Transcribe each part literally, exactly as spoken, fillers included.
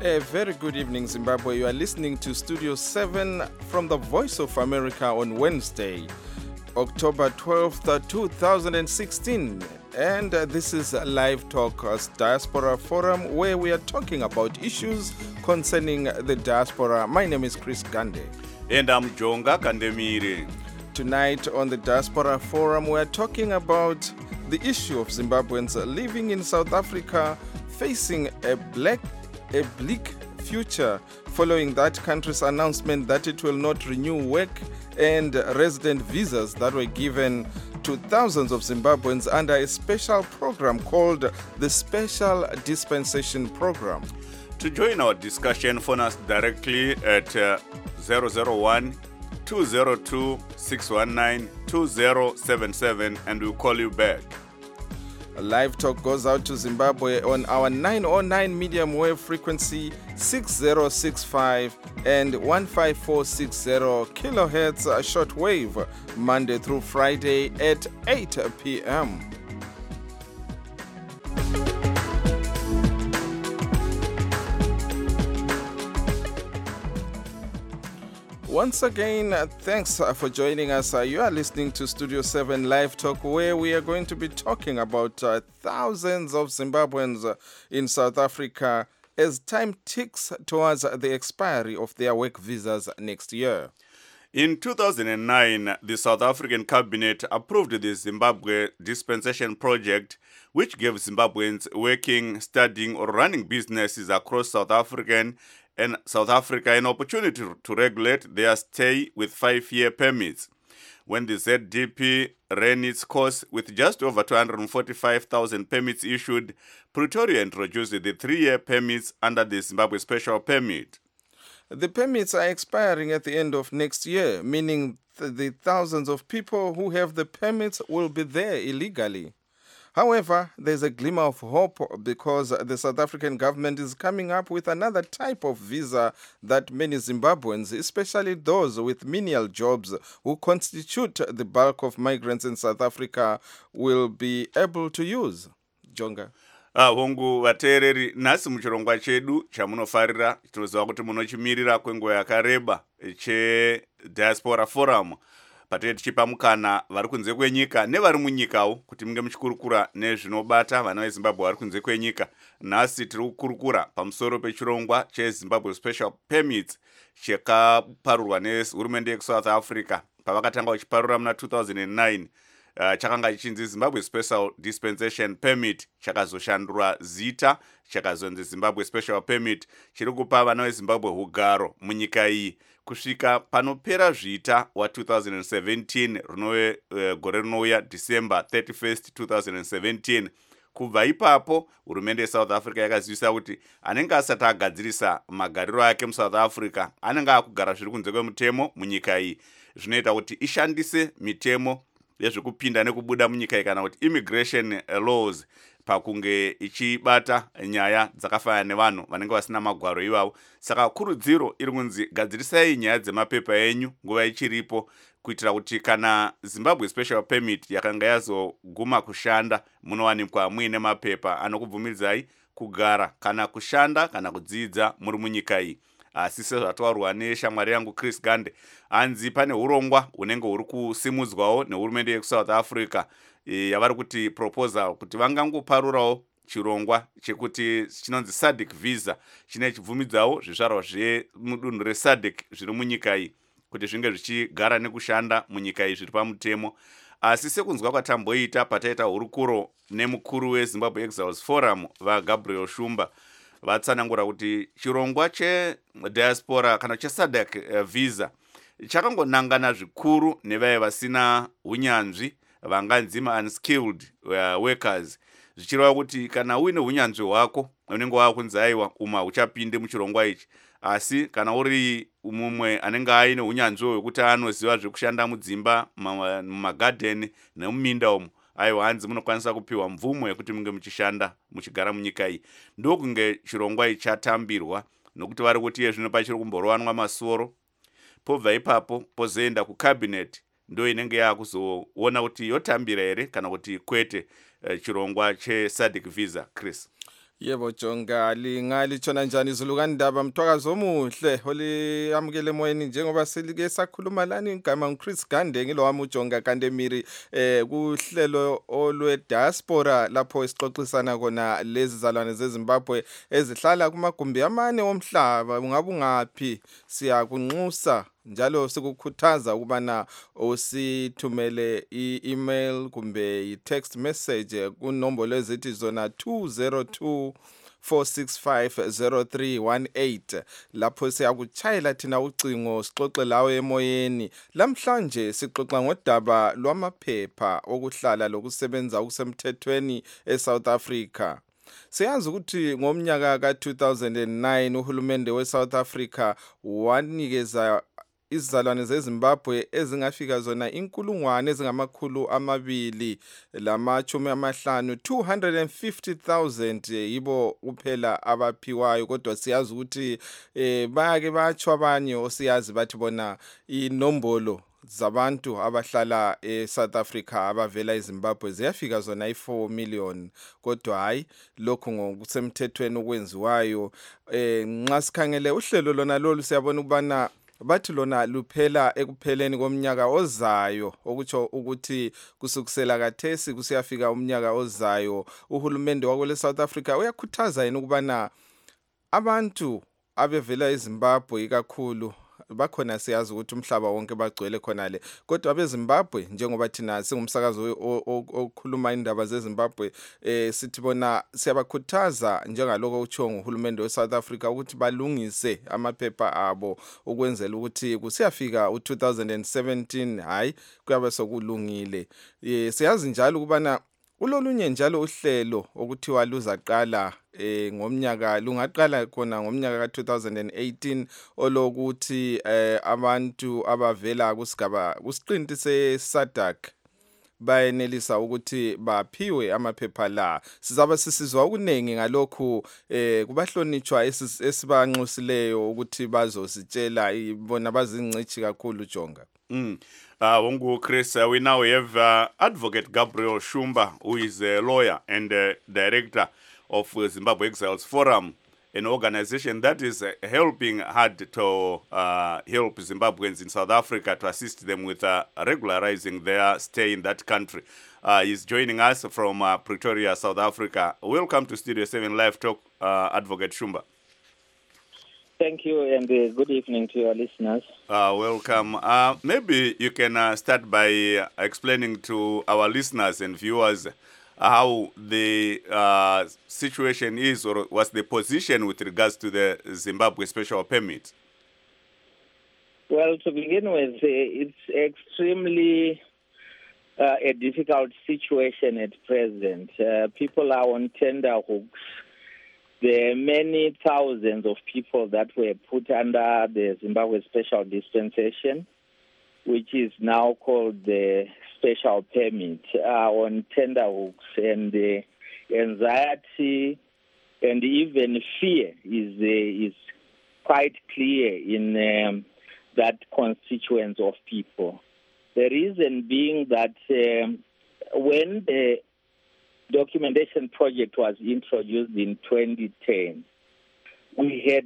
A very good evening, Zimbabwe. You are listening to Studio seven from the Voice of America on Wednesday, October twelfth, two thousand sixteen. And uh, this is Live Talk uh, Diaspora Forum, where we are talking about issues concerning the diaspora. My name is Chris Gande. And I'm Jonga Kandemire. Tonight on the Diaspora Forum, we are talking about the issue of Zimbabweans living in South Africa facing a black a bleak future following that country's announcement that it will not renew work and resident visas that were given to thousands of Zimbabweans under a special program called the Special Dispensation Program. To join our discussion, phone us directly at uh, zero zero one, two zero two, six one nine, two zero seven seven and we'll call you back. A live talk goes out to Zimbabwe on our nine oh nine medium wave frequency six zero six five and one five four six zero kilohertz shortwave Monday through Friday at eight p.m. Once again, uh, thanks uh, for joining us. Uh, you are listening to Studio seven Live Talk, where we are going to be talking about uh, thousands of Zimbabweans uh, in South Africa as time ticks towards uh, the expiry of their work visas next year. In two thousand nine, the South African cabinet approved the Zimbabwe Dispensation Project, which gave Zimbabweans working, studying, or running businesses across South African and South Africa an opportunity to regulate their stay with five-year permits. When the Z D P ran its course with just over two hundred forty-five thousand permits issued, Pretoria introduced the three-year permits under the Zimbabwe Special Permit. The permits are expiring at the end of next year, meaning th- the thousands of people who have the permits will be there illegally. However, there's a glimmer of hope because the South African government is coming up with another type of visa that many Zimbabweans, especially those with menial jobs who constitute the bulk of migrants in South Africa, will be able to use. Jonga. hongu vateereri, nhasi muchirongwa chedu chamunofarira tinoziva kuti munochimirira kwenguva yakareba cheDiaspora Forum, patete tichipa mukana vari kunze kwenyika nevari munyikawo kuti munge muchikurukura nezvinobata vana veZimbabwe vari kunze kwenyika. Nhasi tiri kukurukura pamusoro pechirongwa cheZimbabwe Special Permits chakaparurwa nehurumende yeSouth Africa pavakatanga vachiparura muna two thousand nine. Uh, chakanga chichinzi Zimbabwe Special Dispensation Permit, chakazoshandurwa zita chakazonzi Zimbabwe Special Permit, chiri kupa vana veZimbabwe hugaro munyika iyi kusvika panopera zvita wa two thousand seventeen, rinove uh, gore rinouya December thirty-first, two thousand seventeen. Kubva ipapo hurumende yeSouth Africa yakazivisa kuti anenge asati agadzirisa magariro ake muSouth Africa anenge akugara zviri kunze kwemutemo munyika iyi, zvinoita kuti ishandise mitemo yezvekupinda nekubuda munyika iyi kana kuti immigration laws pakunge ichibata nyaya dzakafanana nevanhu vanenge vasina magwaro ivavo. Saka kurudziro iri kunzi gadzirisai nyaya dzemapepa enyu nguva ichiripo, kuitira kuti kana Zimbabwe Special Permit yakanga yazoguma kushanda munowanikwa muine mapepa anokubvumidzai kugara kana kushanda kana kudzidza muri munyika iyi. Asi sezvataurwa neshamwari yangu Chris Gande, hanzi pane urongwa unenge huri kusimudzwawo nehurumende yeSouth Africa e, yavari kuti proposal kuti vangangoparurawo chirongwa chekuti chinonzi S A D C visa, chine chibvumidzawo zvizvarwa zvemudunhu reS A D C zviri munyika iyi kuti zvinge zvichigara nekushanda munyika iyi zviri pamutemo. Asi sekunzwa kwatamboita pataita hurukuro nemukuru weZimbabwe Exiles Forum vaGabriel Shumba, vatsanangura kuti chirongwa chediaspora kana cheS A D C uh, visa chakangonangana zvikuru nevaya vasina unyanzvi, vanganzi ma-unskilled uh, workers, zvichireva kuti kana uine unyanzvi hwako unenge wakunzi aiwa uma uchapinde muchirongwa ichi, asi kana uri mumwe anenge aine unyanzvi hwekuti anoziva zvekushanda mudzimba, mumagarden nemuminda umo, aiwa hanzi munokwanisa kupiwa mvumo yekuti munge muchishanda muchigara munyika iyi. Ndokunge chirongwa ichi chatambirwa, nokuti vari kuti iye zvino pachiri kumborwanwa masoro. Pobva ipapo pozoenda kucabinet, ndo inenge yakuzoona kuti yotambira here kana kuti kwete uh, chirongwa cheS A D C visa. Chris. Yebo Jonga, lingalithona njani izulu kaNdaba Mthwakazi omuhle oliamukele emoyeni njengoba silike sakhuluma lana igama nguChris Gande ngilo wami uJonga Kandemiri eh kuhlelo olwe diaspora lapho esixoxisana kona lezi zalwane zeZimbabwe ezihlala kumagumbi amane omhlaba ungabe ungaphi siyakunxusa njalo sikukhuthaza ukubana usithumele i-email kumbe i-text message kunombolo ezithi zona two zero two four six five zero three one eight lapho siyakuchayela thina ucingo sixoxe lawe emoyeni. Lamhlanje sixoxa ngodaba lwamaphepha okuhlala lokusebenza okusemthethweni eSouth Africa. Siyazi ukuthi ngomnyaka ka two thousand nine uhulumende weSouth Africa wanikeza izizalwane zeZimbabwe ezingafika zona inkulungwane ezingamakhulu amabili lamachumi amahlanu two hundred fifty thousand yibo kuphela abaphiwayo, kodwa siyazi ukuthi eh bayake batsho abanye osiyazi bathi bona inombolo zabantu abahlala eSouth Africa abavela eZimbabwe ziyafika zona i-four million, kodwa hayi lokho ngokusemthethweni okwenziwayo. Eh nxa sikhangele uhlelo lona lolu siyabona ukubana bathi lona luphela ekupheleni komnyaka ozayo, okutsho ukuthi kusukusela kathesi kusiyafika umnyaka ozayo. Uhulumende wakule South Africa uyakhuthaza yena ukubana abantu abevela eZimbabwe ikakhulu bakhona, siyazi ukuthi umhlaba wonke bagcwele khonale, kodwa abeZimbabwe njengoba thina singumsakazo okhuluma indaba zeZimbabwe eh sithi bona siyabakhuthaza njengaloko utsho nguhulumende weSouth Africa ukuthi balungise amaphepha abo ukwenzela ukuthi kusiyafika u two thousand seventeen hayi kuyabe sokulungile. Eh siyazi njalo ukubana ulolunye njalo uhlelo okuthiwa luzaqala eh ngomnyaka lungaqala khona ngomnyaka ka two thousand eighteen olokuthi eh abantu abavela kusigaba kusiqinti seSADC bayenelisa ukuthi baphiwe amaphepha la. Sizaba sisizwa ukunengi ngalokhu eh kubahlonitshwa esibanxusileyo ukuthi bazositshela bona bazingcithi kakhulu Jonga. Mm. Uh, Wongu Chris, uh, we now have uh, Advocate Gabriel Shumba, who is a lawyer and uh, director of uh, Zimbabwe Exiles Forum, an organization that is uh, helping hard to uh, help Zimbabweans in South Africa to assist them with uh, regularizing their stay in that country. Uh, he's joining us from uh, Pretoria, South Africa. Welcome to Studio seven Live Talk, uh, Advocate Shumba. Thank you, and uh, good evening to your listeners. Uh, welcome. Uh, maybe you can uh, start by uh, explaining to our listeners and viewers how the uh, situation is, or what's the position with regards to the Zimbabwe special permit. Well, to begin with, uh, it's extremely uh, a difficult situation at present. Uh, people are on tender hooks. There are many thousands of people that were put under the Zimbabwe Special Dispensation, which is now called the Special Permit, are on tender hooks, and the anxiety and even fear is uh, is quite clear in um, that constituents of people. The reason being that um, when the documentation project was introduced in twenty ten, we had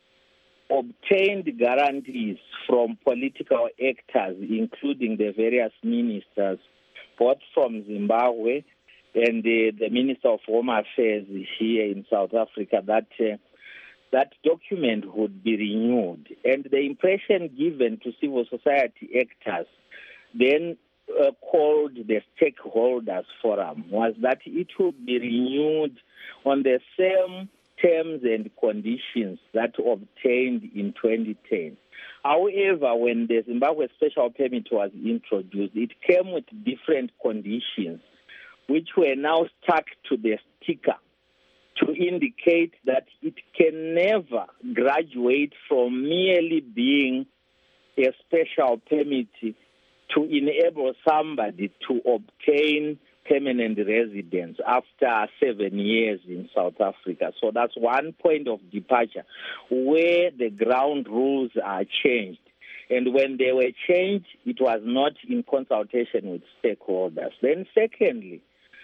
obtained guarantees from political actors, including the various ministers, both from Zimbabwe and uh, the Minister of Home Affairs here in South Africa, that uh, that document would be renewed. And the impression given to civil society actors then Uh, called the Stakeholders Forum was that it would be renewed on the same terms and conditions that obtained in twenty ten. However, when the Zimbabwe Special Permit was introduced, it came with different conditions, which were now stuck to the sticker to indicate that it can never graduate from merely being a special permit to enable somebody to obtain permanent residence after seven years in South Africa. So that's one point of departure where the ground rules are changed. And when they were changed, it was not in consultation with stakeholders. Then secondly,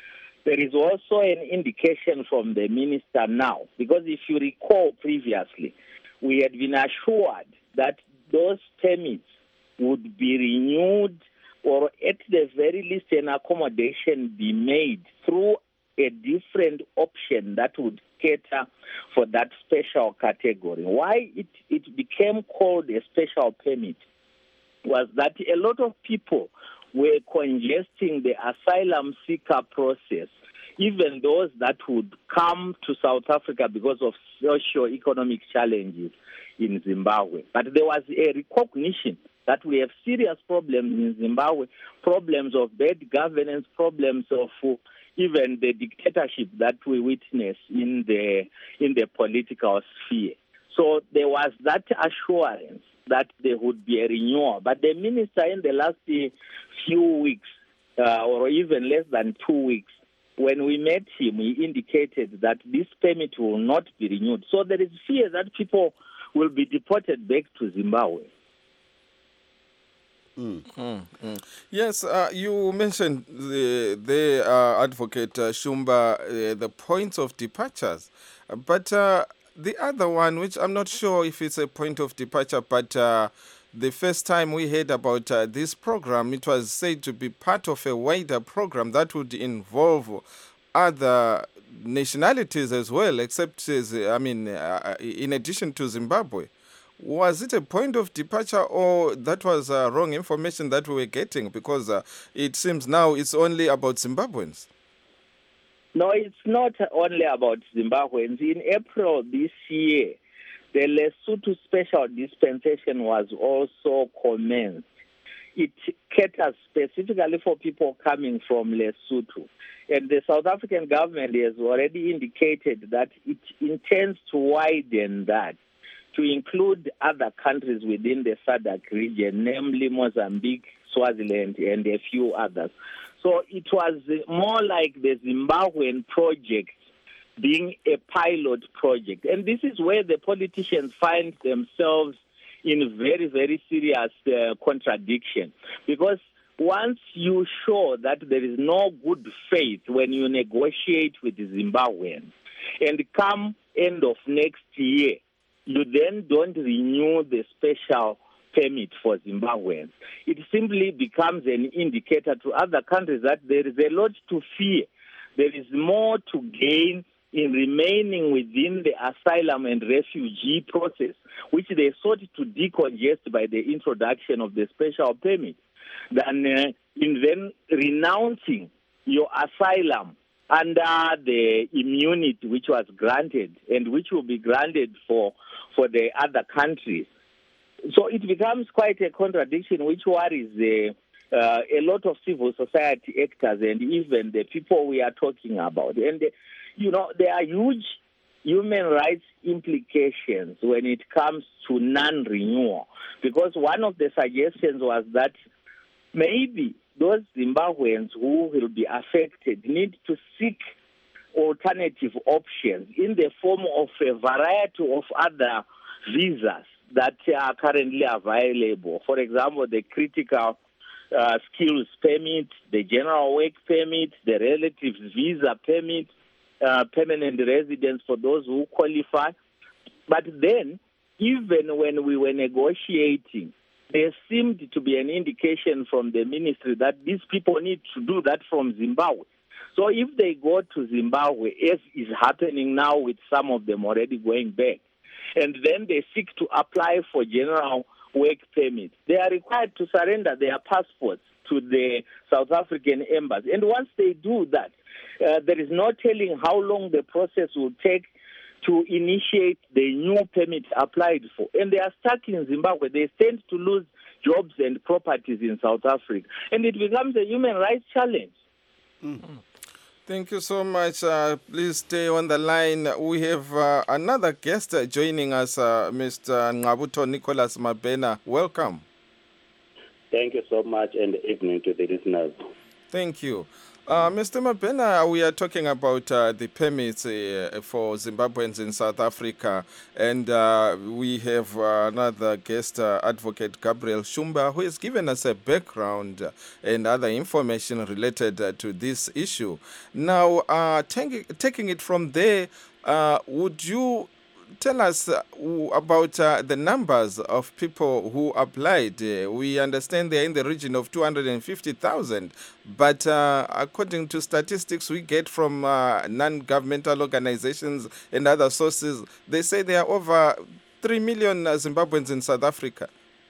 there is also an indication from the minister now, because if you recall previously, we had been assured that those permits would be renewed, or at the very least an accommodation be made through a different option that would cater for that special category. Why it, it became called a special permit was that a lot of people were congesting the asylum seeker process, even those that would come to South Africa because of socio-economic challenges in Zimbabwe. But there was a recognition that we have serious problems in Zimbabwe, problems of bad governance, problems of uh, even the dictatorship that we witness in the in the political sphere. So there was that assurance that there would be a renewal. But the minister in the last uh, few weeks, uh, or even less than two weeks, when we met him, he indicated that this permit will not be renewed. So there is fear that people will be deported back to Zimbabwe. Mm. Mm, mm. Yes, uh, you mentioned the, the uh, advocate uh, Shumba, uh, the points of departures. Uh, but uh, the other one, which I'm not sure if it's a point of departure, but uh, the first time we heard about uh, this program, it was said to be part of a wider program that would involve other nationalities as well, except, I mean, uh, in addition to Zimbabwe. Was it a point of departure, or that was uh, wrong information that we were getting? Because uh, it seems now it's only about Zimbabweans. No, it's not only about Zimbabweans. In April this year, the Lesotho Special Dispensation was also commenced. It caters specifically for people coming from Lesotho. And the South African government has already indicated that it intends to widen that to include other countries within the S A D C region, namely Mozambique, Swaziland, and a few others. So it was more like the Zimbabwean project being a pilot project. And this is where the politicians find themselves in very, very serious uh, contradiction. Because once you show that there is no good faith when you negotiate with the Zimbabweans, and come end of next year, you then don't renew the special permit for Zimbabweans, it simply becomes an indicator to other countries that there is a lot to fear. There is more to gain in remaining within the asylum and refugee process, which they sought to decongest by the introduction of the special permit, than uh, in then renouncing your asylum under the immunity which was granted and which will be granted for, for the other countries. So it becomes quite a contradiction which worries uh, uh, a lot of civil society actors and even the people we are talking about. And, uh, you know, there are huge human rights implications when it comes to non-renewal, because one of the suggestions was that maybe those Zimbabweans who will be affected need to seek alternative options in the form of a variety of other visas that are currently available. For example, the critical uh, skills permit, the general work permit, the relatives visa permit, uh, permanent residence for those who qualify. But then, even when we were negotiating, there seemed to be an indication from the ministry that these people need to do that from Zimbabwe. So if they go to Zimbabwe, as is happening now with some of them already going back, and then they seek to apply for general work permit, they are required to surrender their passports to the South African embassy. And once they do that, uh, there is no telling how long the process will take to initiate the new permit applied for. And they are stuck in Zimbabwe. They stand to lose jobs and properties in South Africa. And it becomes a human rights challenge. Mm-hmm. Thank you so much. Uh, please stay on the line. We have uh, another guest uh, joining us, uh, Mister Ngqabuto Nicholas Mabena. Welcome. Thank you so much, and evening to the listeners. Thank you. Uh, Mister Mabena, we are talking about uh, the permits uh, for Zimbabweans in South Africa, and uh, we have uh, another guest, uh, Advocate Gabriel Shumba, who has given us a background and other information related uh, to this issue. Now, uh, take, taking it from there, uh, would you tell us uh, w- about uh, the numbers of people who applied? Uh, we understand they're in the region of two hundred fifty thousand, but uh, according to statistics we get from uh, non-governmental organizations and other sources, they say there are over three million uh, Zimbabweans in South Africa.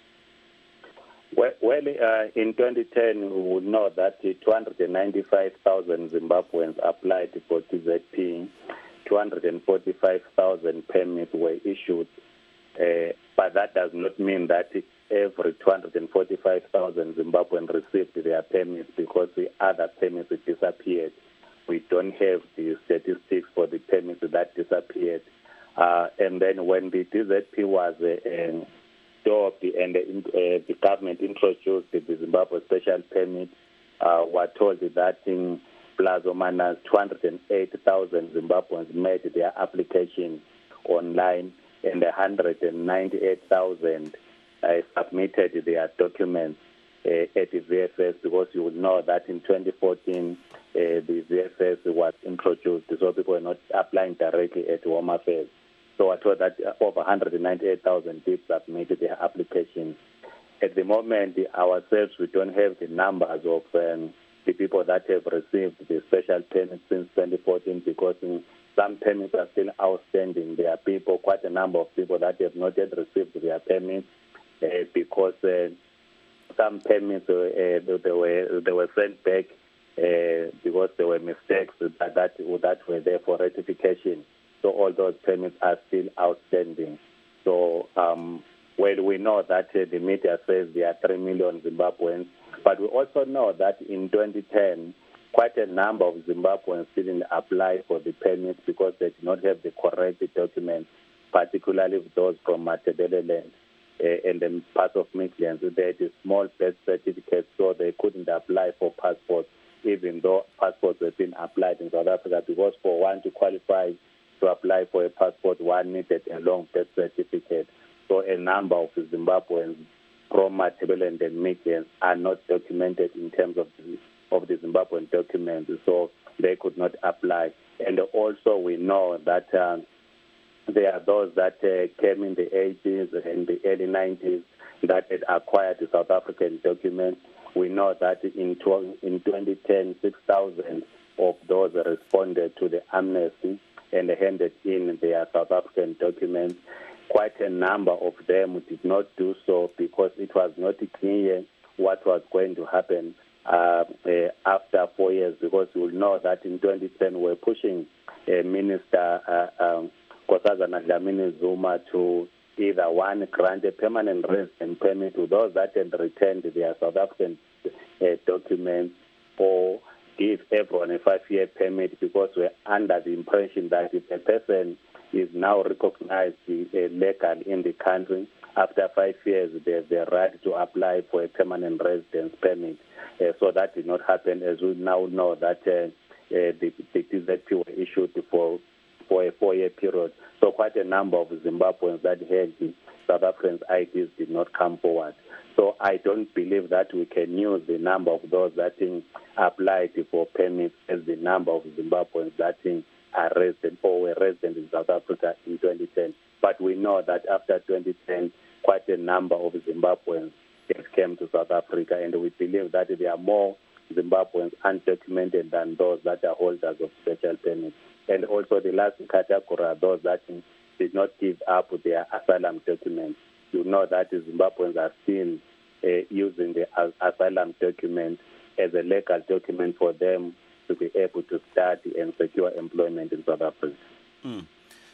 Well, well uh, in twenty ten, we would know that uh, two hundred ninety-five thousand Zimbabweans applied for T Z P. two hundred forty-five thousand permits were issued, uh, but that does not mean that every two hundred forty-five thousand Zimbabweans received their permits, because the other permits disappeared. We don't have the statistics for the permits that disappeared. Uh, and then when the T Z P was uh, uh, stopped and uh, the government introduced the Zimbabwe special permit, uh, we're told that in plus or minus two hundred eight thousand Zimbabweans made their application online, and one hundred ninety-eight thousand uh, submitted their documents uh, at the V F S, because you would know that in twenty fourteen uh, the V F S was introduced, so people were not applying directly at Home Affairs. So I thought that over one hundred ninety-eight thousand people submitted their applications. At the moment, ourselves, we don't have the numbers of um, the people that have received the special permits since twenty fourteen, because in some permits are still outstanding. There are people, quite a number of people that have not yet received their permits uh, because uh, some permits uh, they were they were sent back uh, because there were mistakes that, that that were there for ratification. So all those permits are still outstanding. So um, well, we know that uh, the media says there are three million Zimbabweans, but we also know that in twenty ten, quite a number of Zimbabweans didn't apply for the permits because they did not have the correct documents, particularly those from Matabeleland uh, and then parts of Midlands. They had a small birth certificate, so they couldn't apply for passports, even though passports have been applied in South Africa, because for one to qualify to apply for a passport, one needed a long birth certificate. So a number of Zimbabweans from Matabeleland and Midlands are not documented in terms of the, of the Zimbabwean documents, so they could not apply. And also we know that uh, there are those that uh, came in the eighties and the early nineties that had acquired the South African documents. We know that in, in twenty ten, six thousand of those responded to the amnesty and handed in their South African documents. Quite a number of them did not do so because it was not clear what was going to happen uh, uh, after four years, because you will know that in twenty ten we're pushing uh, Minister uh, um, Nkosazana Dlamini Zuma to either one, grant a permanent resident permit to those that had returned their South African uh, documents, or give everyone a five-year permit, because we're under the impression that if a person is now recognized uh, legal in the country, after five years they have the right to apply for a permanent residence permit. Uh, so that did not happen, as we now know that uh, uh, the, the T Z P were issued for, for a four-year period. So quite a number of Zimbabweans that had the South African I Ds did not come forward. So I don't believe that we can use the number of those that applied for permits as the number of Zimbabweans that are resident or were resident in South Africa in twenty ten. But we know that after twenty ten, quite a number of Zimbabweans have came to South Africa, and we believe that there are more Zimbabweans undocumented than those that are holders of special permits. And also the last category are those that did not give up their asylum documents. You know that Zimbabweans are still uh, using the asylum document as a legal document for them to be able to study and secure employment in South Africa. Mm.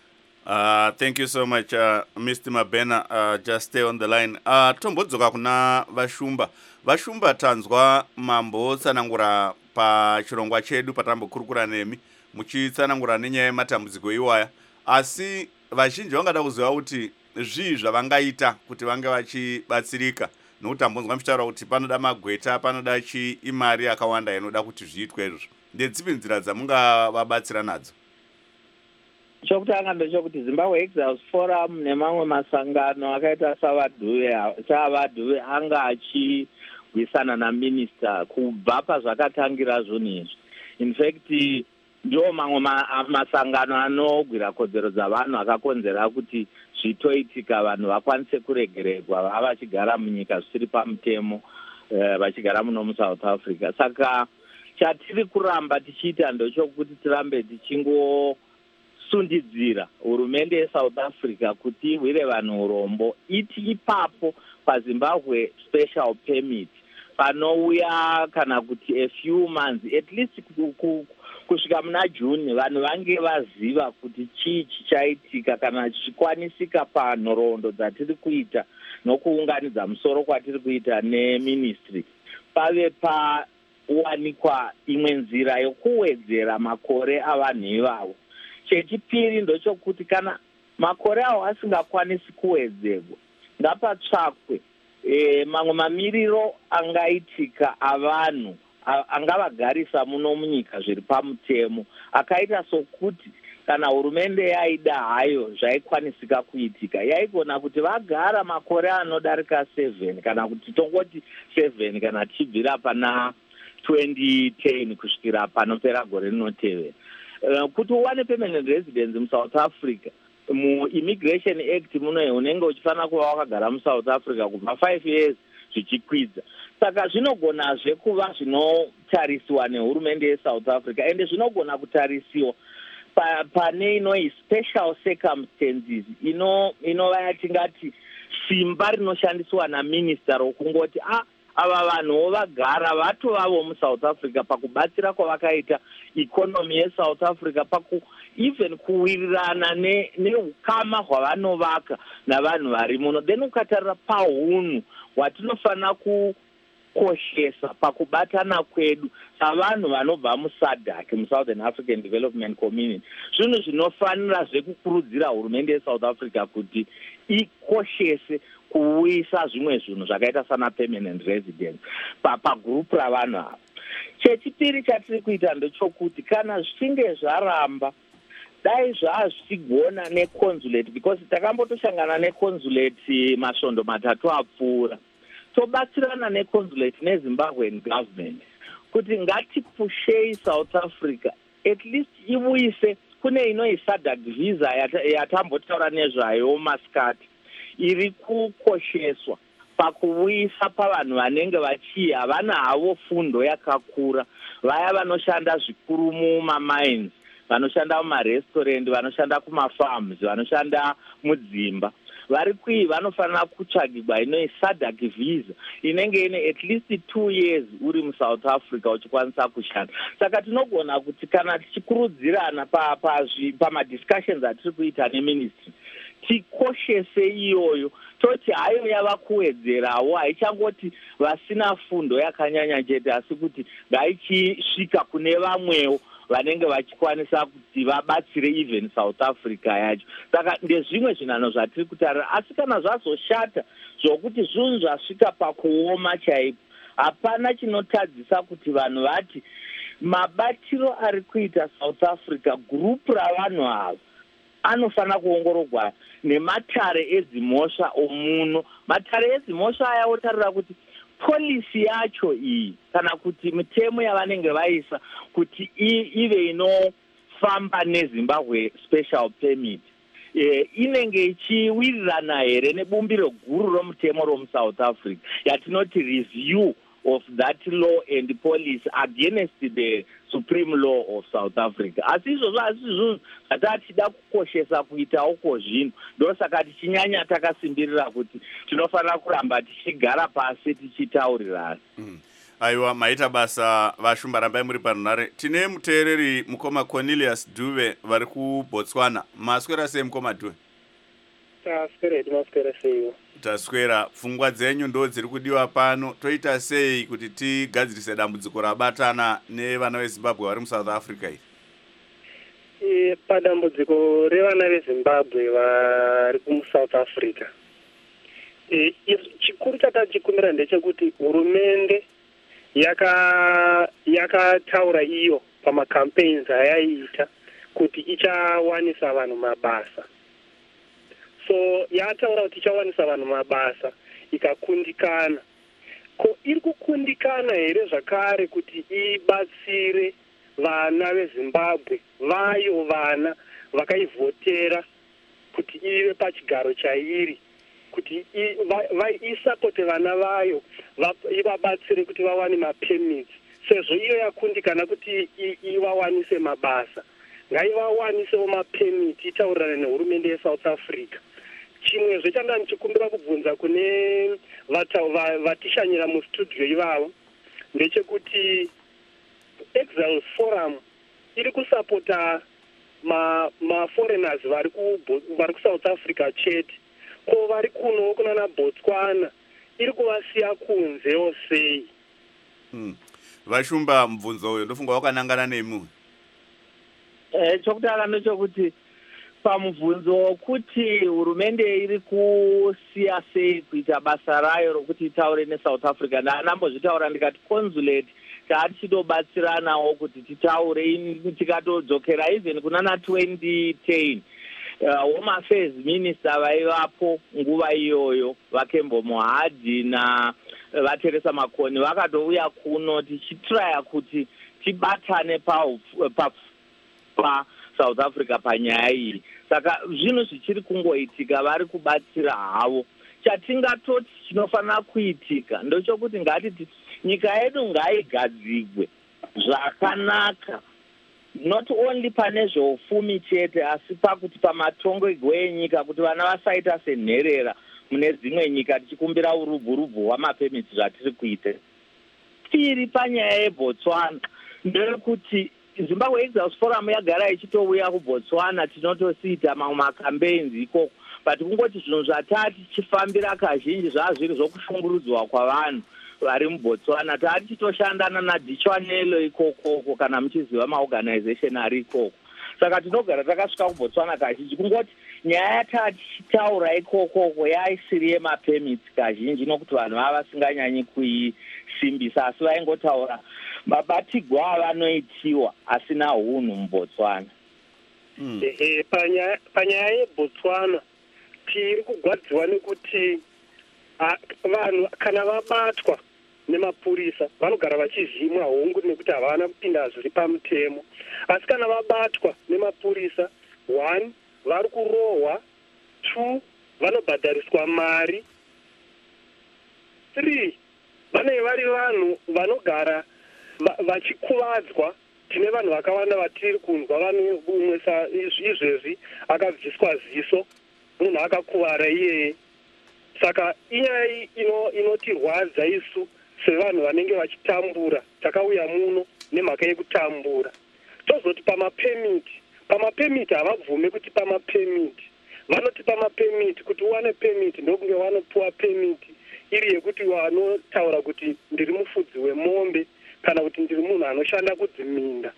Uh, thank you so much, uh, Mister Mabena. Uh, just stay on the line. Uh, tombodzoka kuna vashumba. Vashumba tanzwa mambo tsanangura pa chirongwa chedu patambokurukura nemi muchitsanangura nenyaya yematambudziko iwaya. Asi vazhinji vangada kuziva kuti zvii zvavangaita kuti vange vachibatsirika nokuti tambonzwa muchitaura kuti panoda magweta, panoda chi imari yakawanda inoda kuti zviitwe izvozvo. Ndedzipi nzira dzamungavabatsira nadzo? Chokutanga ndechokuti Zimbabwe Exiles Forum nemamwe masangano akaita savadhuve anga achirwisana naminista kubva pazvakatangira zvinhu izvi. In fact, ndo mamwe masangano anogwira kodzero dzavanhu akakonzera kuti zvitoitika vanhu vakwanise kuregererwa vava vachigara munyika zvisiri pamutemo vachigara muno muSouth Africa. Saka chatiri kuramba tichiita ndochokuti tirambe tichingo sundidzira hurumende yeSouth Africa kuti ihwire vanhu urombo, iti ipapo paZimbabwe special permit panouya kana kuti a few months at least kusvika muna June vanhu vange vaziva kuti chii chichaitika kana chichikwanisika panhoroondo dzatiri kuita nokuunganidza musoro kwatiri kuita neministry pave pawanikwa imwe nzira yokuwedzera makore avanhu ivavo. Chechipiri ndochokuti kana makore awo asingakwanisi kuwedzerwa ngapatsvakwe e, mamwe mamiriro angaitika avanhu angavagarisa muno munyika zviri pamutemo akaita sokuti kana hurumende yaida hayo zvaikwanisika kuitika yaigona kuti vagara makore anodarika seven kana kuti tongoti seven kana tichibvira pana twenty ten kusvikira panopera gore rinotevera. Uh, kuti uwane permanent residence muSouth Africa mu-Immigration Act muno unenge uchifanira kuva wakagara muSouth Africa kubva five years zvichikwidza. Saka zvinogonazve kuva zvinotarisiwa nehurumende yeSouth Africa ende zvinogona kutarisiwa pa, pane inoi special circumstances ino inova yatingati simba rinoshandiswa naminista rokungoti ah ava vanhuwo vagara vatovavo muSouth Africa pakubatsira kwavakaita ikonomi yeSouth Africa paku even kuwirirana neukama ne hwavanovaka navanhu vari muno. Then ukatarira paunhu hwatinofanira kukoshesa pakubatana kwedu savanhu vanobva muSADC, muSouthern African Development Community, zvinhu zvinofanira zvekukurudzira hurumende yeSouth Africa kuti ikoshese kuuyisa zvimwe zvinhu zvakaita sana permanent residence pagurupu ravanhu ava. Chechipiri chatiri kuita ndechokuti kana zvichinge zvaramba dai zvaa zvichigona neconsulate, because takambotoshangana neconsulate masvondo matatu apfuura, tobatsirana neconsulate neZimbabwean government kuti ngatipushei South Africa at least iuyise kune inoi SADC visa yatambotaura nezvayo masikati iri kukosheswa pakuuyisa pavanhu vanenge vachiya havana havo fundo yakakura, vaya vanoshanda zvikuru mumamines, vanoshanda mumarestaurant, vanoshanda kumafarms, vanoshanda mudzimba, vari kwii vanofanira kutsvagirwa inoi SADC visa inenge ine at least two years uri muSouth Africa uchikwanisa kushanda. Saka tinogona kuti kana tichikurudzirana pamadiscussions pa atiri kuita neministry tikoshese iyoyo toti hayo yava kuwedzerawo haichangoti vasina fundo yakanyanya chete asi kuti ngaichisvika kune vamwewo vanenge vachikwanisa kuti vabatsire even South Africa yacho. Saka ndezvimwe zvinhanho zvatiri kutarira, asi kana zvazoshata zvokuti zvinhu zvasvika pakuoma chaipo hapana chinotadzisa kuti vanhu vati mabatiro ari kuita South Africa gurupu ravanhu ava anofanira kuongororwa nematare edzimhosva omuno. Matare edzimhosva aya otarira kuti polisi yacho iyi kana kuti mitemo yavanenge vaisa kuti ive inofamba neZimbabwe special permit e, inenge ichiwirirana here nebumbiro guru romutemo romuSouth Africa yatinoti review of that law and policy against the supreme law of South Africa. Asi izvozvo asi zvinhu zvatachida kukoshesa kuitawo kozvino, ndosaka tichinyanya takasimbirira kuti tinofanira kuramba tichigara pasi tichitaurirana. Mm. Aiwa, maita basa vashumba, rambai muri panhare. Tine muteereri mukoma Cornelius Dube vari kuBotswana. Maswera sei mukoma Dube? Taswera, taswera sei. Taswera, pfungwa dzenyu ndo dziri kudiwa pano. Toita sei kuti tigadzirise dambudziko rabatana nevana veZimbabwe vari muSouth Africa iri? E, padambudziko revana veZimbabwe vari kuSouth Africa. E, chikuru chatachikumbira ndechekuti hurumende yaka yakataura iyo pamacampaigns ayaiita kuti ichawanisa vanhu mabasa. So yataura kuti ichawanisa vanhu mabasa ikakundikana. Ko iri kukundikana here zvakare kuti ibatsire vana veZimbabwe vayo vana vakaivhotera kuti ive pachigaro chairi, kuti isapote vana vayo ivabatsire kuti vawane mapermits. Sezvo iyo yakundikana kuti ivawanise mabasa, ngaivawanisewo mapermit, itaurirane nehurumende yeSouth Africa. Chimwe zvechanda ndichikumbira kubvunza kune vatishanyira mustudio ivavo ndechekuti Exile Forum iri kusapota ma maforeigners vari ku vari kuSouth Africa chete, ko vari kuno kunana Botswana iri kuvasiya kunzewo sei? Hmm. Vashumba mubvunzo uyo ndofunga wakanangana nemi. Eh, chokutanga ndechokuti pamubvunzo kuti hurumende iri kusiya sei kuita basa rayo rokuti itaure neSouth Africa, ndandambozvitaura ndikati consulate taati chitobatsiranawo kuti titaure tikatodzokera even kunana twenty ten. Uh, Home Affairs Minister vaivapo nguva iyoyo vaKembo Mohadi na vaTeresa Makoni vakatouya kuno tichitraya kuti tibatane pa, pa, pa South Africa panyaya iyi. Saka zvinhu zvichiri kungoitika vari kubatsira havo. Chatingatoti chinofanira kuitika ndochokuti ngatiti nyika yedu ngaigadzigwe zvakanaka, not only pane zveufumi chete asi pakuti pamatongerwo enyika kuti vana vasaita senherera mune dzimwe nyika tichikumbira urubhurubhu hwamapemiti zvatiri kuita. Tiri panyaya yeBotswana ndeyekuti Zimbabwe Exile Forum yagara ichitouya kuBotswana tinotosiita mamwe macampaigns ikoko, but kungoti zvinhu zvatati tichifambira kazhinji zvazviri zvokushungurudzwa kwavanhu vari muBotswana. Tati chitoshandana naDichwanelo ikoko kana muchiziva maorganization ari ikoko. Saka tinogara takasvika kuBotswana kazhinji kungoti nyaya yatati tichitaura ikokoko yaisiri yemapermits kazhinji nokuti vanhu vava vasinganyanyi kuisimbisa asi vaingotaura mabatirwo avanoitiwa asina hunhu muBotswana. Mm. E, panyaya panyaya yeBotswana tiri kugwadziwa nekuti vanhu kana vabatwa nemapurisa vanogara vachizimwa hongu nekuti havana kupinda zviri pamutemo, asi kana vabatwa nemapurisa, one vari kurohwa, two vanobhadhariswa mari, three vanenge vari vanhu vanogara vachikuvadzwa. Tine vanhu vakawanda vatiri kunzwa vane umwe izvezvi akabviswa ziso, munhu akakuvara iyeye. Saka inyaya inotirwadza isu sevanhu vanenge vachitambura, takauya muno nemhaka yekutambura. Tozoti pamapemiti, pamapemiti havabvume kuti pamapemiti, vanoti pamapemiti kuti uwane pemiti ndokunge wanopuwa pemiti iri yekuti wanotaura kuti ndiri mufudzi wemombe kana kuti ndiri munhu anoshanda kudziminda.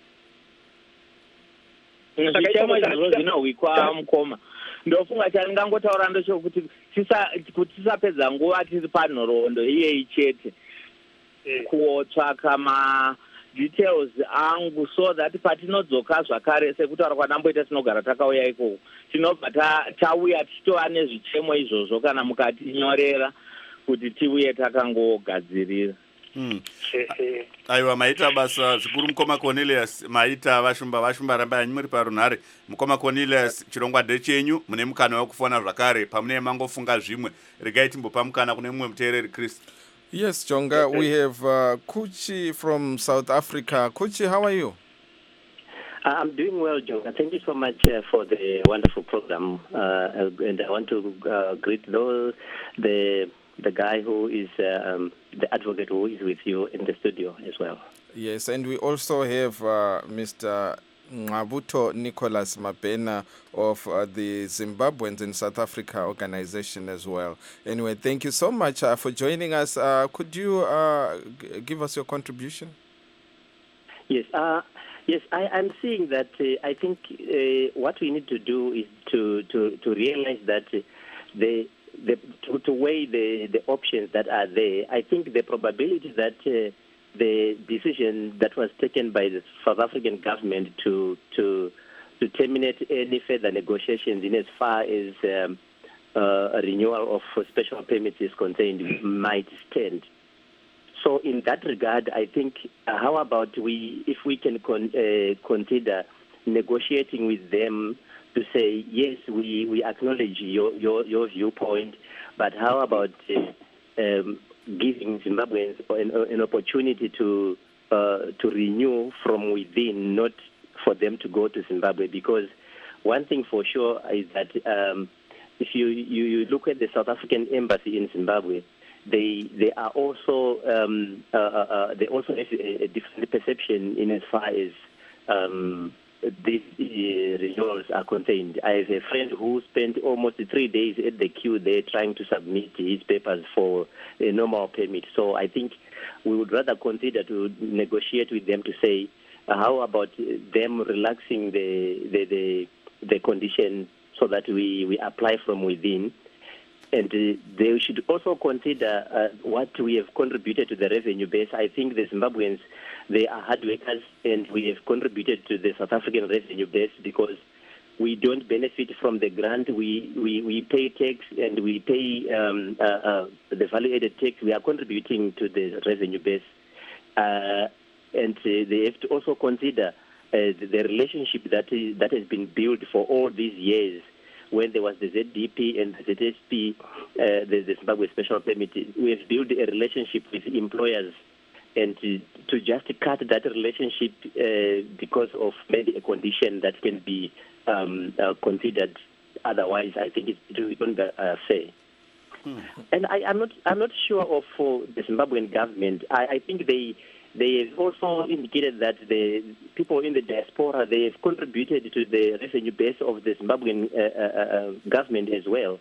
Zvichemo izvozvo zvinowikwa mukoma. Ndofunga chandingangotaura ndechokuti kuti tisapedza nguva tiri panhoroondo iyeyi chete kutsvaka ma details angu so that patinodzoka zvakare sekutaura kwadamboita tinogara takauya ikoko tinobva tauya tichitova nezvichemo izvozvo kana mukatinyorera kuti tiuye takangogadzirira. Mm. Aiwa, maita basa zvikuru mukoma Cornelius, maita vashumba vashumba ramba yanyu muri parunhare. Mukoma Cornelius, chirongwa ndechenyu, mune mukana wekufona zvakare pamune mangofunga zvimwe. Regai timbopa mukana kune mumwe muteereri Chris. Yes, Jonga, we have uh, Kuchi from South Africa. Kuchi, how are you? Uh, I'm doing well, Jonga. Thank you so much uh, for the wonderful program. Uh, and I want to uh, greet those, the the guy who is uh, um, the advocate who is with you in the studio as well. Yes, and we also have uh, Mister Ngqabuto Nicholas Mabena of uh, the Zimbabweans in South Africa organization as well. Anyway, thank you so much uh, for joining us. Uh, could you uh, g- give us your contribution? Yes, uh, yes, I, I'm seeing that uh, I think uh, what we need to do is to, to, to realize that uh, the the, to, to weigh the, the options that are there, I think the probability that uh, the decision that was taken by the South African government to to to terminate any further negotiations in as far as um, uh, a renewal of special permits is concerned might stand. So in that regard, I think, uh, how about we, if we can con- uh, consider negotiating with them to say, yes, we, we acknowledge your, your, your viewpoint, but how about uh, um, giving Zimbabweans an, an opportunity to uh, to renew from within, not for them to go to Zimbabwe? Because one thing for sure is that um, if you, you, you look at the South African embassy in Zimbabwe, they they are also um, uh, uh, they also have a, a different perception in as far as um, these uh, renewals are concerned. I have a friend who spent almost three days at the queue there trying to submit his papers for a normal permit. So I think we would rather consider to negotiate with them to say, uh, how about them relaxing the the the, the condition so that we, we apply from within. And uh, they should also consider uh, what we have contributed to the revenue base. I think the Zimbabweans, they are hard workers, and we have contributed to the South African revenue base because we don't benefit from the grant. We, we, we pay tax and we pay um, uh, uh, the value-added tax. We are contributing to the revenue base. Uh, and uh, they have to also consider uh, the, the relationship that is, that has been built for all these years. When there was the Z D P and the Z S P, uh, the, the Zimbabwe Special Permit, we have built a relationship with employers, and to, to just cut that relationship uh, because of maybe a condition that can be um, uh, considered otherwise, I think it, it won't be uh, fair. Hmm. And I, I'm not I'm not sure of uh, the Zimbabwean government. I, I think they. They have also indicated that the people in the diaspora, they have contributed to the revenue base of the Zimbabwean uh, uh, uh, government as well.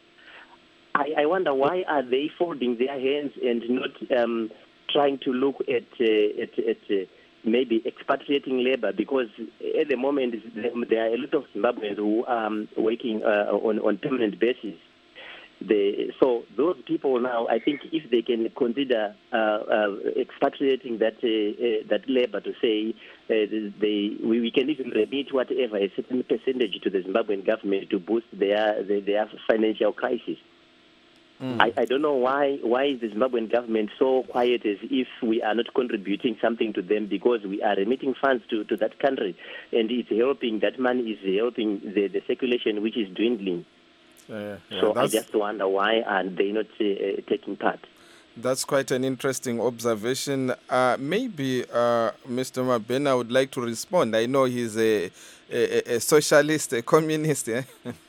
I, I wonder why are they folding their hands and not um, trying to look at, uh, at, at uh, maybe expatriating labor, because at the moment there are a lot of Zimbabweans who are um, working uh, on, on permanent basis. The, so those people now, I think, if they can consider uh, uh, expatriating that uh, uh, that labor to say uh, they we, we can even remit whatever a certain percentage to the Zimbabwean government to boost their their, their financial crisis. Mm. I, I don't know why why is the Zimbabwean government so quiet as if we are not contributing something to them, because we are remitting funds to, to that country, and it's helping, that money is helping the, the circulation, which is dwindling. Uh, yeah, so I just wonder why are they not uh, taking part. That's quite an interesting observation. Uh, maybe uh, Mister Mabena would like to respond. I know he's a, a, a socialist, a communist. Eh?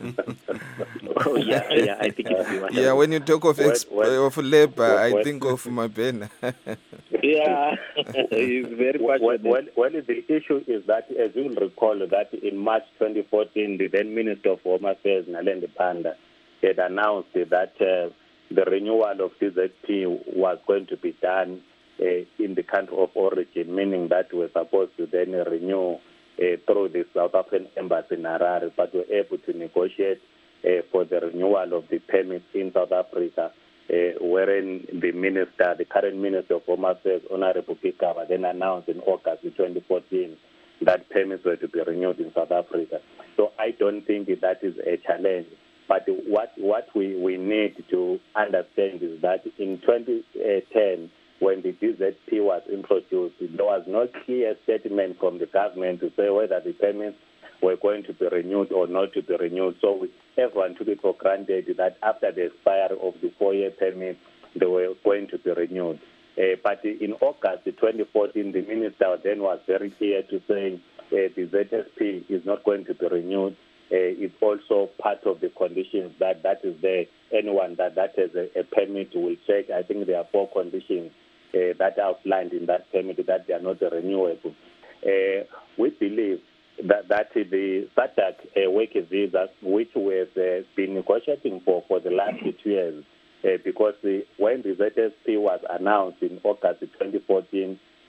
oh yeah, yeah, I think it's yeah. When you talk of exp- what, what, of labor, what, what, I think of Mabena. yeah, he's very well, well, well, well, the issue is that, as you'll recall, that in March twenty fourteen, the then Minister of Home Affairs, Naledi Pandor, had announced that uh, the renewal of D Z P was going to be done uh, in the country of origin, meaning that we're supposed to then renew uh, through the South African Embassy in Harare, but we're able to negotiate uh, for the renewal of the permits in South Africa, uh, wherein the minister, the current Minister of Home Affairs, Honorable Gigaba, then announced in August twenty fourteen that permits were to be renewed in South Africa. So I don't think that is a challenge. But what what we, we need to understand is that in twenty ten, when the D Z P was introduced, there was no clear statement from the government to say whether the permits were going to be renewed or not to be renewed. So we, everyone took it for granted that after the expiry of the four-year permit, they were going to be renewed. Uh, but in August twenty fourteen, the minister then was very clear to say uh, the Z S P is not going to be renewed. Uh, it's also part of the conditions that that is there. Anyone that, that has a, a permit will check. I think there are four conditions uh, that are outlined in that permit that they are not renewable. Uh, we believe that, that the SADC uh, work visa, which we have uh, been negotiating for for the last two years, uh, because the, when the Z S P was announced in August twenty fourteen,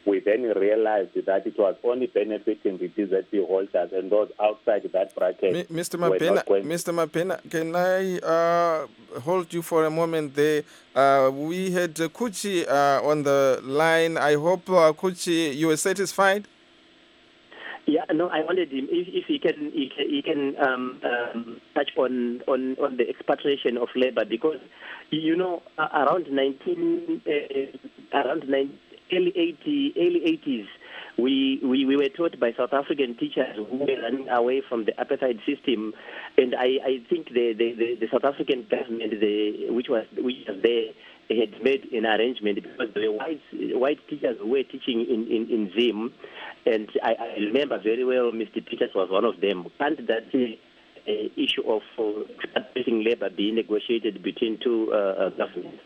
we then realized that it was only benefiting the T Z P holders, and those outside that bracket. Mi- Mister Mapena, Mister Mapena, can I uh, hold you for a moment there? Uh, we had uh, Kuchi uh, on the line. I hope, uh, Kuchi, you were satisfied? Yeah, no, I wanted him if, if he can he can, he can um, um, touch on, on, on the expatriation of labor, because you know uh, around nineteen uh, around nine, early eighty early eighties we, we we were taught by South African teachers who were running away from the apartheid system, and I, I think the, the, the, the South African government the which was which was there had made an arrangement, because there were white white teachers who were teaching in, in, in Zim, and I, I remember very well Mister Peters was one of them. Can't that uh, issue of expatriating uh, labor be negotiated between two uh, uh, governments?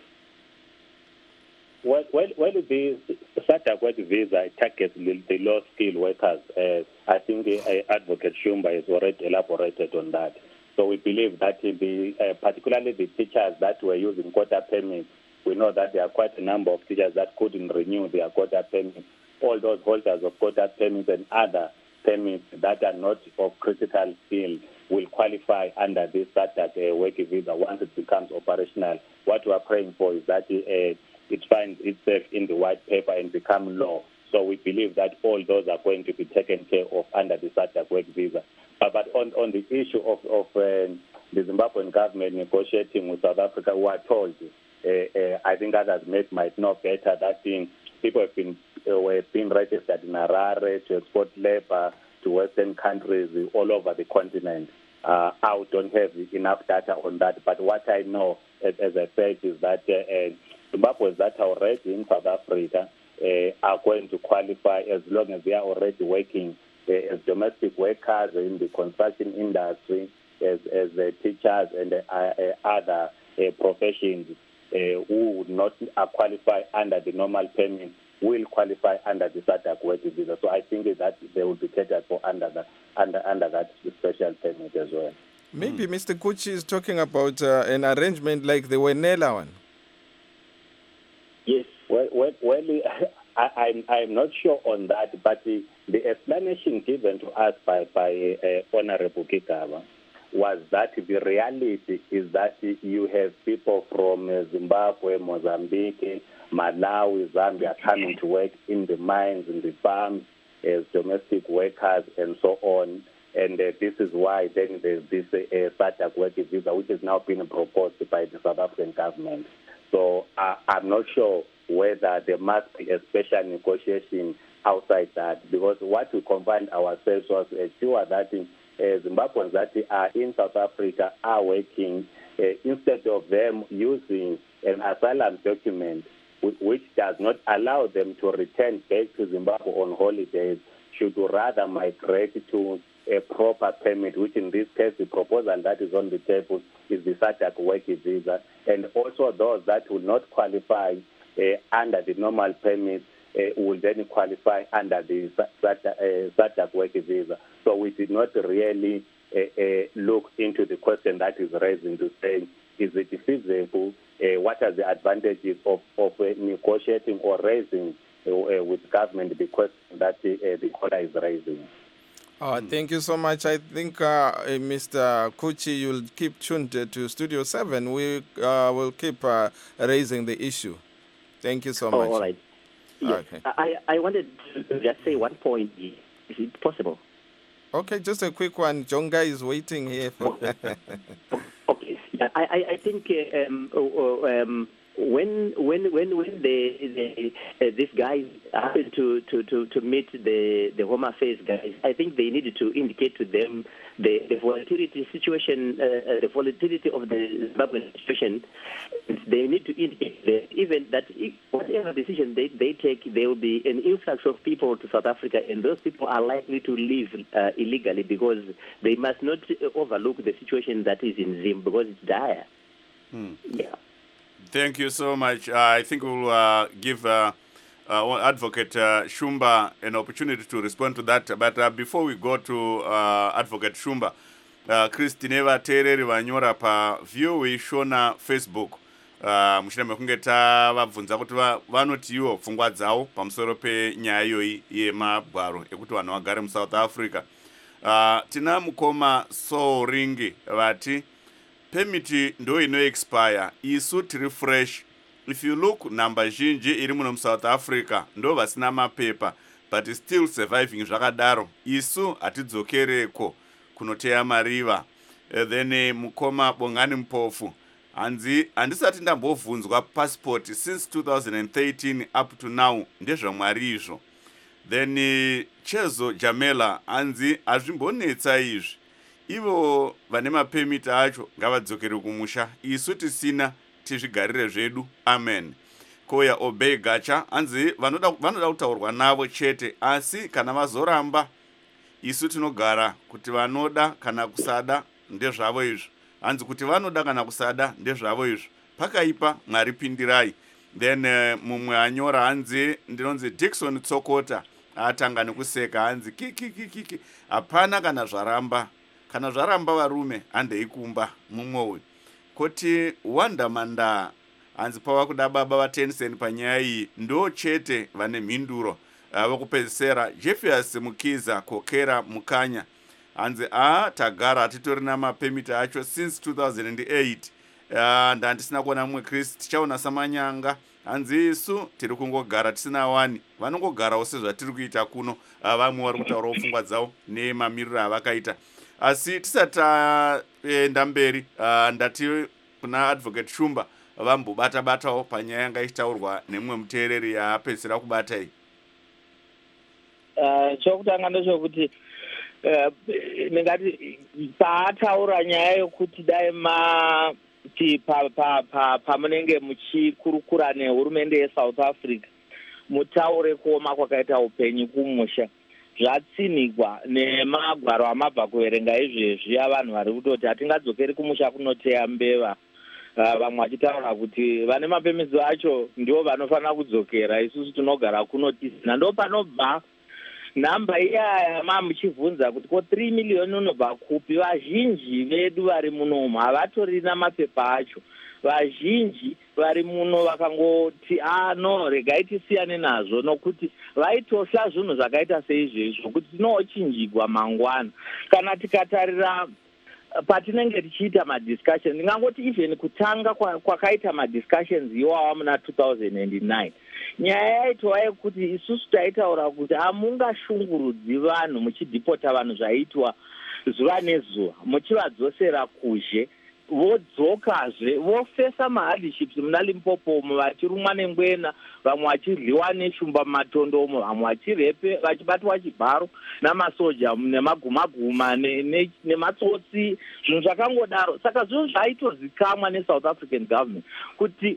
Well, well, well the SADC visa targets the low-skilled workers. Uh, I think uh, Advocate Shumba has already elaborated on that. So we believe that the, uh, particularly the teachers that were using quota permits, we know that there are quite a number of teachers that couldn't renew their quota permits. All those holders of quota permits and other permits that are not of critical skill will qualify under this SADC uh, work visa once it becomes operational. What we are praying for is that uh, it finds itself in the white paper and become law. So we believe that all those are going to be taken care of under the SADC work visa. Uh, but on, on the issue of, of uh, the Zimbabwean government negotiating with South Africa, we are told, uh, uh, I think others may, might know better, that thing, people have been, uh, were being registered in Harare to export labor to Western countries all over the continent. Uh, I don't have enough data on that, but what I know, as, as I said, is that uh, uh, Zimbabweans that are already in South Africa uh, are going to qualify as long as they are already working uh, as domestic workers in the construction industry, as, as uh, teachers and uh, uh, other uh, professions uh, who would not uh, qualify under the normal permit will qualify under the SADC work visa. So I think that they will be catered for under that under under that special permit as well. Maybe mm. Mister Kuchi is talking about uh, an arrangement like the Wenela one. Yes. Well, well, well I, I'm I'm not sure on that, but the, the explanation given to us by by uh, Honorable Kigaba was that the reality is that you have people from uh, Zimbabwe, Mozambique, Malawi, Zambia coming to work in the mines, in the farms, as domestic workers and so on. And uh, this is why then there's this uh, SADC work visa, which is now being proposed by the South African government. So uh, I'm not sure whether there must be a special negotiation outside that, because what we combined ourselves was ensure that uh, Zimbabweans that are in South Africa are working, uh, instead of them using an asylum document which does not allow them to return back to Zimbabwe on holidays, should rather migrate to a proper permit, which in this case the proposal that is on the table is the SADC work visa, and also those that will not qualify uh, under the normal permit uh, will then qualify under the SADC work visa. So we did not really uh, uh, look into the question that is raised into saying, is it feasible? Uh, what are the advantages of, of uh, negotiating or raising uh, uh, with government the question that uh, the caller is raising? Oh, thank you so much. I think, uh, uh, Mister Kuchi, you'll keep tuned to Studio seven. We uh, will keep uh, raising the issue. Thank you so oh, much. All right. Yes. Okay. I, I wanted to just say one point. Is it possible? Okay, just a quick one. Jonga is waiting here. For okay. I, I, I think uh, um, um, when when when when the, the uh, these guys happened to, to, to, to meet the the Home Affairs guys, I think they needed to indicate to them the, the volatility situation, uh, the volatility of the Zimbabwean situation. They need to indicate that even that if, whatever decision they, they take, there will be an influx of people to South Africa, and those people are likely to leave uh, illegally, because they must not overlook the situation that is in Zim, because it's dire. Hmm. Yeah. Thank you so much. Uh, I think we'll uh, give uh, uh, Advocate uh, Shumba an opportunity to respond to that. But uh, before we go to uh, Advocate Shumba, uh, Christine Vatereri vanyora pa view ishona Facebook uh, mushure mekunge tavabvunza kuti vanotiwo pfungwa dzavo pamusoro penyaya iyoyi yemagwaro ekuti vanhu vagare muSouth Africa. Uh, tina mukoma Soringi vati permit ndo ino expire isu tiri fresh. If you look namba zhinji iri muno muSouth Africa ndo vasina mapepa but still surviving zvakadaro isu hatidzokereko kunoteya mariva. Uh, then uh, mukoma Bongani Mpofu hanzi handisati ndambovhunzwa passport since two thousand thirteen up to now ndezvamwari izvo. Then uh, Chezo Jamela hanzi hazvimbonetsa izvi ivo vane mapemiti acho ngavadzokere kumusha isu tisina tizvigarire zvedu amen. Koya Obey Gacha hanzi vanoda vanoda kutaurwa navo chete asi kana vazoramba isu tinogara kuti vanoda kana kusada ndezvavo izvo. Hanzi kuti vanoda kana kusada ndezvavo izvo pakaipa Mwari pindirai. Then uh, mumwe anyora hanzi ndinonzi Dickson Tsokota atanga nekuseka hanzi kikikikiki hapana kana zvaramba kana zvaramba varume handeikumba mumwe uyu. Koti Wandamanda hanzi pava kuda baba vaTennyson panyaya iyi ndo chete vane mhinduro uh, vokupedzisira. Jeffius Mukiza Kokera Mukanya hanzi a tagara hatitorina mapemiti acho since two thousand eight. Uh, ndandisina kuona mumwe Chris tichaona samanyanga hanzi isu tiri kungogara tisina wani vanongogarawo sezvatiri kuita kuno. Uh, vamwe vari kutaurawo pfungwa dzavo nemamiriro avakaita. Asi tisati taenda mberi uh, ndati kuna Advocate Shumba vambobata batawo panyaya yanga ichitaurwa nemumwe muteereri yapedzisira kubata iyi. Uh, chokutanga ndechekuti uh, ndingati paataura nyaya yokuti dai ma pamunenge muchikurukura nehurumende yeSouth Africa mutaure kuoma kwakaita upenyu kumusha zvatsinikwa nemagwaro amabva kuverenga izvezvi avanhu vari kutoti hatingadzokeri kumusha kunoteya mbeva. Uh, vamwe vachitaura kuti vane mapemidzo acho ndivo vanofanira kudzokera isusu tinogara kunotisina. Ndo panobva nhamba iyaya ma muchivhunza kuti ko three million unobva kupi. Vazhinji vedu vari munomu havatorina mapepa acho. Vazhinji vari muno vakangoti ah no regai tisiyane nazvo nokuti vaitosha zvinhu zvakaita seizvezvo kuti tinochinjigwa mangwana. Kana tikatarira patinenge tichiita madiscussion ndingangoti even kutanga kwakaita madiscussions iwawa muna two thousand nine nyaya yaitova yekuti isusu taitaura kuti hamungashungurudzi vanhu muchidhipota vanhu zvaiitwa zuva nezuva muchivadzosera kuzhe vodzokazve vofesa mahardships muna Limpopo vachirumwa nengwena vamwe vachiryiwa neshumba mumatondomo vamwe vachirepe vachibatwa chibharo namasoja nemagumaguma nematsotsi zvinhu zvakangodaro. Saka zvinhu zvaitozikamwa neSouth African government kuti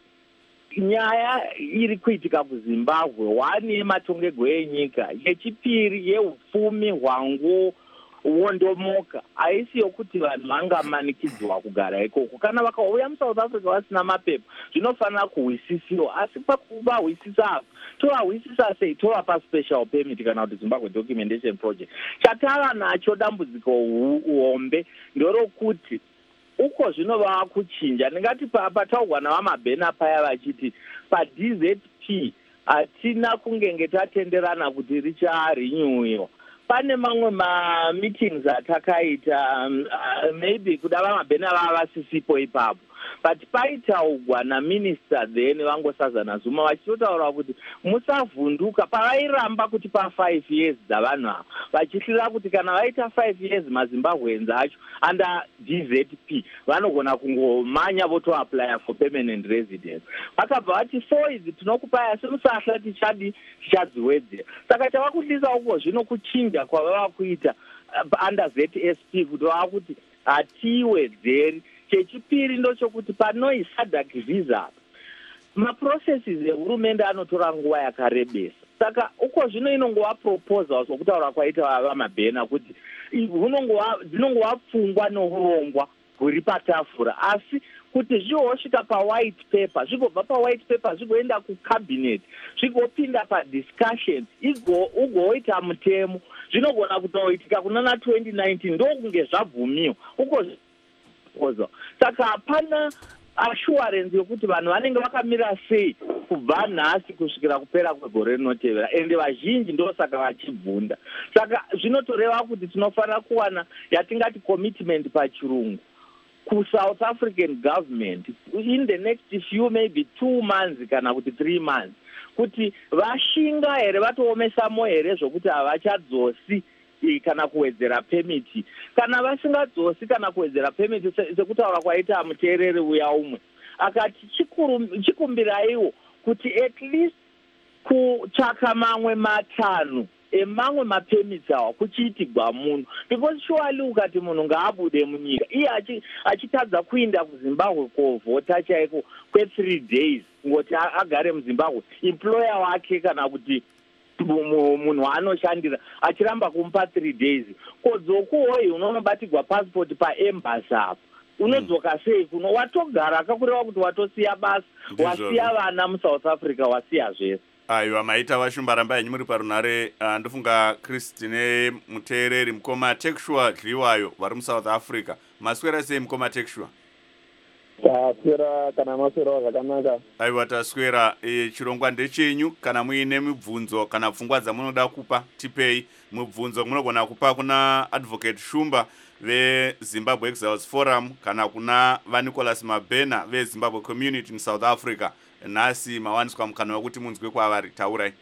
nyaya iri kuitika kuZimbabwe one yematongego enyika, yechipiri yeupfumi hwangu wondomoka haisi yokuti vanhu vangamanikidzwa kugara ikoko. Kana vakauya muSouth Africa vasina mapepa zvinofanira kuhwisisiwa asi pakuvahwisisa apo tovahwisisa sei? tovapa special permit kana kuti Zimbabwe Documentation Project. Chatava nacho dambudziko hombe ndorokuti uko zvino vava kuchinja. Ndingati pataugwa navamabhena paya vachiti paD Z P hatina kungenge tatenderana kuti richarenewiwa. Pane mamwe ma-meetings atakaita um, uh, maybe kuda vamabhena vava vasisipo ipapo but paitaugwa naminister then vangosazana Zuma vachitotaura kuti musavhunduka. Pavairamba kuti pa five years dzavanhu ava vachihlira kuti kana vaita five years maZimbabweans acho under D Z P vanogona kungomanya votoapply for permanent residence. Vakabva vati four idzi tinokupai asi musahla tichadi tichadziwedzera. Saka chava kuhlisa uko zvino kuchinja kwavava kuita uh, under Z S P kuti vava kuti hatiwedzeri. Chechipiri ndochokuti panoi SADC visa maprocesses ehurumende anotora nguva yakarebesa. Saka uko zvino inongova proposals okutaura kwaita vamabhena kuti dzinongova pfungwa nourongwa huri patafura asi kuti zvihosvika pawhite paper zvigobva pawhite paper zvigoenda kucabinet zvigopinda padiscussions ugoita mutemo zvinogona kutoitika kunana twenty nineteen ndokunge zvabvumiwa uko. Saka hapana assurance yokuti vanhu vanenge vakamira sei kubva nhasi kusvikira kupera kwegore rinotevera, ende vazhinji ndosaka vachibvunda. Saka zvinotoreva kuti tinofanira kuwana yatingati commitment pachirungu ku-South African government in the next few maybe two months kana kuti three months, kuti vashinga here vatoomesamo here zvokuti havachadzosi kana kuwedzera pemiti, kana vasingadzosi kana kuwedzera pemiti sekutaura kwaita muteereri uya umwe akati chikumbiraiwo kuti at least kutsvaka mamwe matano emamwe mapemiti awa kuchiitigwa munhu, because surely ukati munhu ngaabude munyika iye achitadza kuinda kuZimbabwe kovhota chaiko kwe-three days ngoti agare muZimbabwe, employer wake kana kuti munhu waanoshandira achiramba kumupa three days, kodzokuwoyi unonobatigwa passport paembassy apo unodzoka sei kuno? Watogara akakureva kuti watosiya basa, wasiya vana muSouth Africa, wasiya zvese. Aiwa, maita vashumba ramba yenyu muri parunare. Uh, ndofunga Christine muteereri mukoma Tekshua Dliwayo vari muSouth Africa. Maswera sei mukoma Tekshua? Taswera kana maswera zvakanaka. Aiwa, taswera. E, chirongwa ndechenyu. Kana muine mibvunzo kana pfungwa dzamunoda kupa tipei. Mibvunzo munogona kupa kuna Advocate Shumba veZimbabwe Exiles Forum kana kuna vaNicholas Mabena veZimbabwe Community in South Africa. Nhasi mawaniswa mukana wekuti munzwe kwavari. Taurai.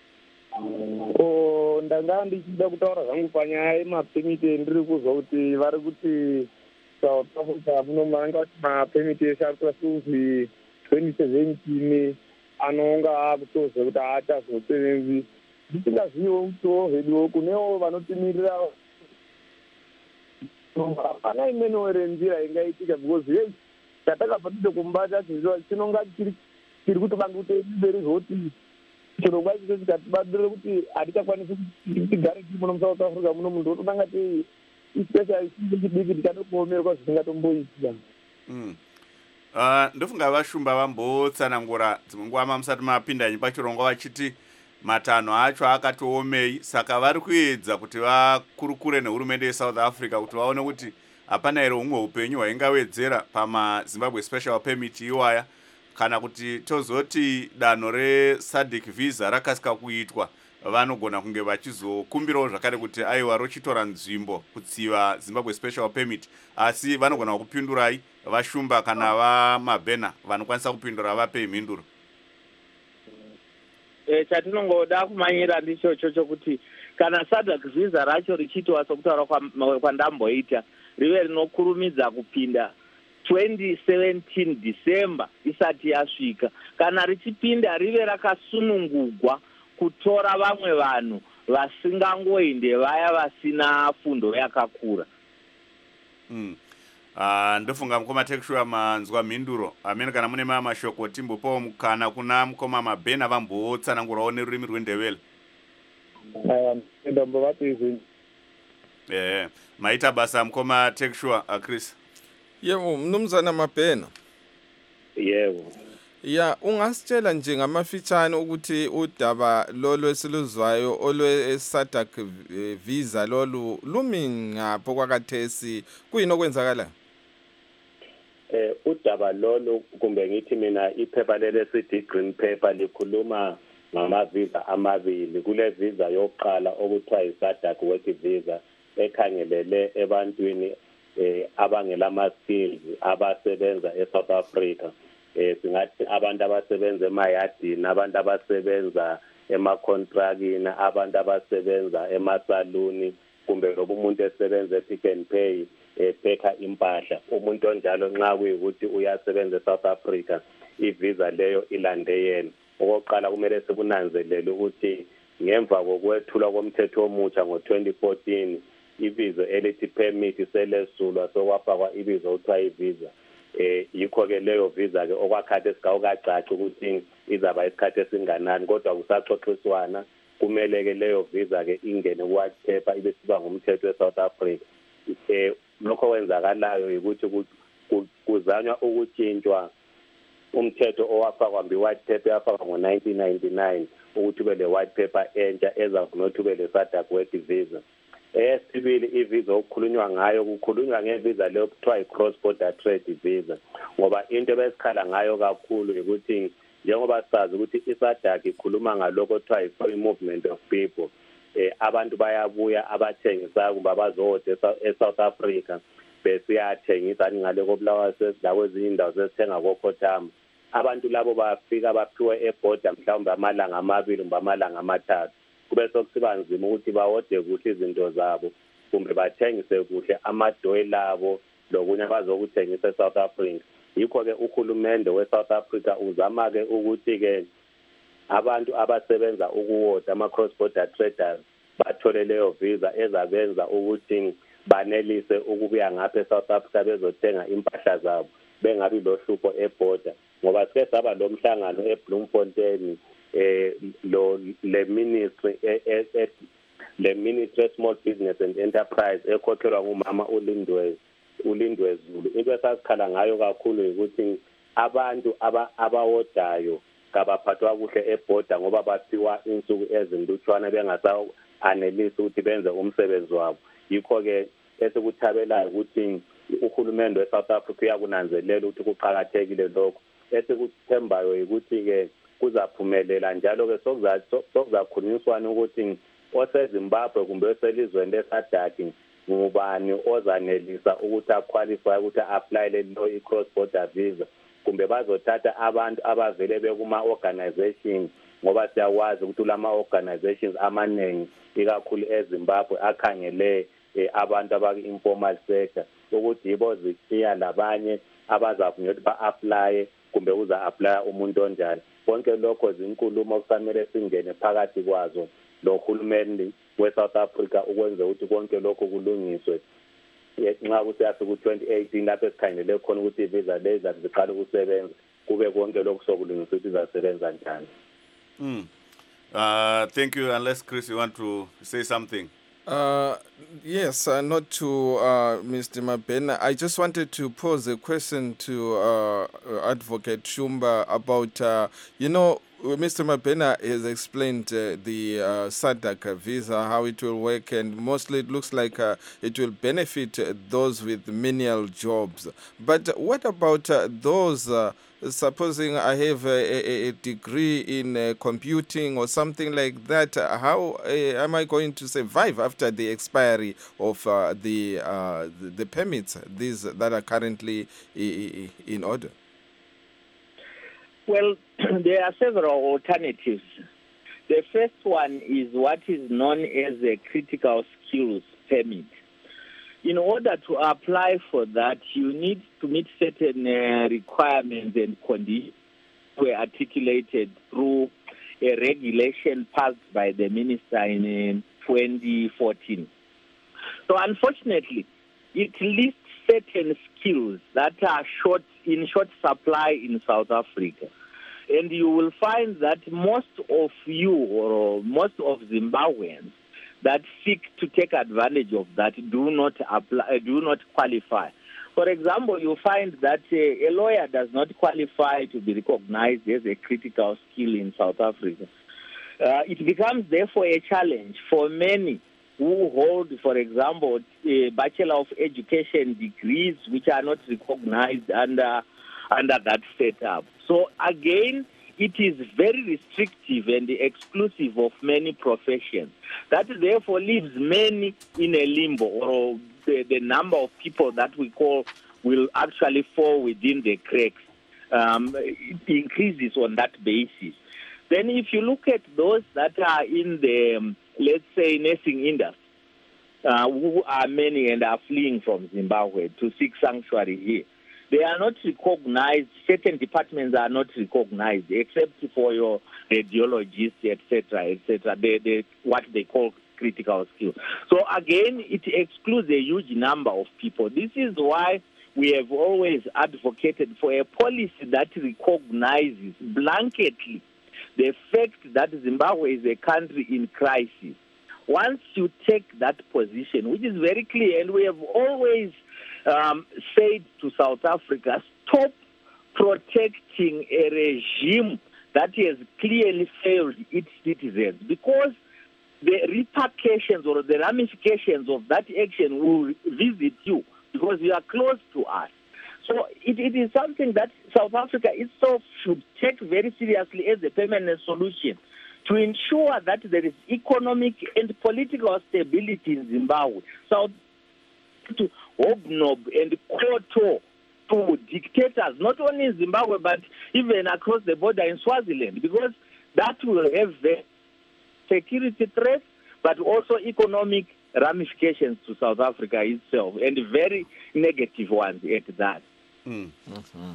Oh, ndanga ndichida kutaura zvangu panyaya yemapemiti ndiri kuzwa kuti vari kuti South Africa munomanga kuti mapemiti eshe ari kusi twenty seventeen anonga akutozwa kuti haachazotsenzi. Ndisingaziviwo kutiwo heduwo kunewo vanotimirira hapana imweniwo ere njira ingaitika, because yei chatakabva tide kumbata chinonga chiri kutobanga kuti mberi zoti chirongwa icho chikatibadire kuti hatichakwanisi kuti tigare tiri muno muSouth Africa muno, munhu otobanga ti especially chidiki tikatokuomerwa zvisingatomboitika. Mm. Uh, ndofunga vashumba vambotsanangura dzimwe nguva mamusati mapinda nyi pachirongwa vachiti matanho acho akatoomei, saka vari kuedza kuti vakurukure nehurumende yeSouth Africa kuti vaone kuti hapana here humwe upenyu hwaingawedzera pamaZimbabwe special permit iwaya, kana kuti tozoti danho reSADC visa rakasika kuitwa vanogona kunge vachizokumbirawo zvakare kuti aiwa rochitora nzvimbo kutsiva Zimbabwe special permit, asi vanogona kupindurai vashumba kana vaMabena vanokwanisa kupindura vapei mhinduro. E, chatinongoda kumanyira ndichocho chokuti kana SADC visa racho richitwa sokutaura kwandamboita rive rinokurumidza kupinda twenty seventeen December isati yasvika, kana richipinda rive rakasunungugwa kutora vamwe vanhu vasingangoende vaya vasina fundo yakakura. Mm. Uh, ndofunga mukoma Tekshua manzwa mhinduro. Amene kana mune mama mashoko timbopawo mukana kuna mukoma Mabena vambotsanangurawo nerurimi rwendebele. Aya, ndombo vatizi. Eh, maita basa mukoma Tekshua uh, Chris. Yebo, mnumzana Mabena. Yebo. Ya, ungasitshela nje ngamafitshane ukuthi udaba lolo esiluzwayo olwe-SADC visa lolu lumi ngapho kwakathesi, kuyini okwenzakala? Eh, udaba lolo kumbe ngithi mina iphepha lele sithi green paper likhuluma ngamavisa amabili. Kule visa yokuqala okuthiwa yi-SADC work visa ekhangelele ebantwini eh abangelama skills abasebenza eSouth Africa. Eh singathi abantu abasebenza emayadini, abantu abasebenza emacontractini, abantu abasebenza emasaluni, kumbe loba umuntu esebenza ePick n Pay epheka impahla. Umuntu onjalo nxa kuyikuthi uyasebenza eSouth Africa, ivisa leyo ilande yena. Okokuqala kumele sikunanzelele ukuthi ngemva kokwethulwa komthetho omutsha ngo twenty fourteen ibizo elithi permit selesulwa sokwafakwa ibizo okuthiwa ivisa. Eh yikho ke leyo visa ke okwakhathi esikawukacaca ukuthi izaba isikhathi esinganani, kodwa kusaxoxiswana kumele ke leyo visa ke ingene white paper ibe siba ngumthetho eSouth Africa. Eh lokho kwenzakalayo ukuthi kuzanywa ukutshintshwa umthetho owafakwa mbi white paper yafakwa ngo nineteen ninety-nine ukuthi kube le white paper entsha eza kunothi kube le SADC work visa. Eh Okwesibili ivisa okukhulunywa ngayo kukhulunywa ngevisa leyo kuthiwa i-cross border trade visa ngoba into ebesikhala ngayo kakhulu ukuthi njengoba sazi ukuthi iSADC ikhuluma ngalokho kuthiwa i-free movement of people eh abantu bayabuya abathengisa kumbe abazode eSouth Africa bese yathengisa ngale kobulawa sesidakwezinye indawo sesithenga koKhothama abantu labo bafika baphiwe eborder mhlawumbe amalanga amabili kumbe amalanga amathathu kube sokusiba nzima ukuthi bawode kuhle izinto zabo kumbe bathengise kuhle amadoyi labo lokunye abazokuthengisa eSouth Africa yikho ke uhulumende weSouth Africa uzama ke ukuthi ke abantu abasebenza ukuwoda ama cross border traders bathole leyo visa ezabenza ukuthi banelise ukubuya ngapha eSouth Africa bezothenga impahla zabo bengabi lohlupho eborder ngoba sike saba lo mhlangano eBloemfontein eh lo le ministry le ministry small business and enterprise ekhokhelwa ngumama uLindwe uLindwe Zulu into esasikhala ngayo kakhulu ukuthi abantu abawodayo kabaphathwa kuhle eborder ngoba baphiwa insuku ezindutshwana bengasa anelise ukuthi benze umsebenzi wabo yikho ke esikuthabelayo ukuthi uhulumende weSouth Africa uyakunanzelela ukuthi kuqhakathekile lokho esikuthembayo ukuthi ke kuzaphumelela njalo ke sokuzakhulunyiswana ukuthi oseZimbabwe kumbe oselizweni leSADC ngubani ozanelisa ukuthi aqualify ukuthi apply le i-cross border visa kumbe bazothatha abantu abavele bekuma organization ngoba siyakwazi ukuthi lama organizations amaningi ikakhulu eZimbabwe akhangele abantu abaki-informal sector ukuthi yibo zithiya labanye abazavunywa ukuthi ba-apply kumbe uza-apply umuntu onjani konke lokho zinkulumo okusamele singene phakathi kwazo lo hulumeni we-South Africa ukwenza ukuthi konke lokho kulungiswe nxa kusiyafika ku-twenty eighteen lapho esikhangele khona ukuthi ivisa lezi ziqala ukusebenza kube konke lokho sokulungiswa ukuthi izasebenza njani. Mm. Uh, thank you. Unless, Chris, you want to say something. Uh, yes, uh, not to uh, Mister Mabena. I just wanted to pose a question to uh, Advocate Shumba about, uh, you know, Mister Mabena has explained uh, the uh, SADC visa, how it will work, and mostly it looks like uh, it will benefit uh, those with menial jobs. But what about uh, those, uh, supposing I have a, a, a degree in uh, computing or something like that, uh, how uh, am I going to survive after the expiry of uh, the, uh, the the permits, these that are currently in order? Well, there are several alternatives. The first one is what is known as a critical skills permit. In order to apply for that, you need to meet certain uh, requirements and conditions were articulated through a regulation passed by the minister in uh, twenty fourteen. So unfortunately, it lists certain skills that are short in short supply in South Africa. And you will find that most of you or most of Zimbabweans that seek to take advantage of that do not apply, do not qualify. For example, you find that a, a lawyer does not qualify to be recognized as a critical skill in South Africa. Uh, it becomes therefore a challenge for many who hold, for example, a Bachelor of Education degrees which are not recognized under, under that setup. So again, it is very restrictive and exclusive of many professions. That therefore leaves many in a limbo, or the, the number of people that we call will actually fall within the cracks. Um, it increases on that basis. Then if you look at those that are in the, um, let's say, nursing industry, uh, who are many and are fleeing from Zimbabwe to seek sanctuary here, they are not recognized. Certain departments are not recognized, except for your radiologists, et cetera, et cetera. They, they, what they call critical skills. So again, it excludes a huge number of people. This is why we have always advocated for a policy that recognizes blanketly the fact that Zimbabwe is a country in crisis. Once you take that position, which is very clear, and we have always um, said to South Africa, stop protecting a regime that has clearly failed its citizens, because the repercussions or the ramifications of that action will visit you because you are close to us. So it, it is something that South Africa itself should take very seriously as a permanent solution to ensure that there is economic and political stability in Zimbabwe. South to hobnob and kowtow to dictators, not only in Zimbabwe, but even across the border in Swaziland, because that will have the security threats, but also economic ramifications to South Africa itself, and very negative ones at that. Mm. Mm-hmm.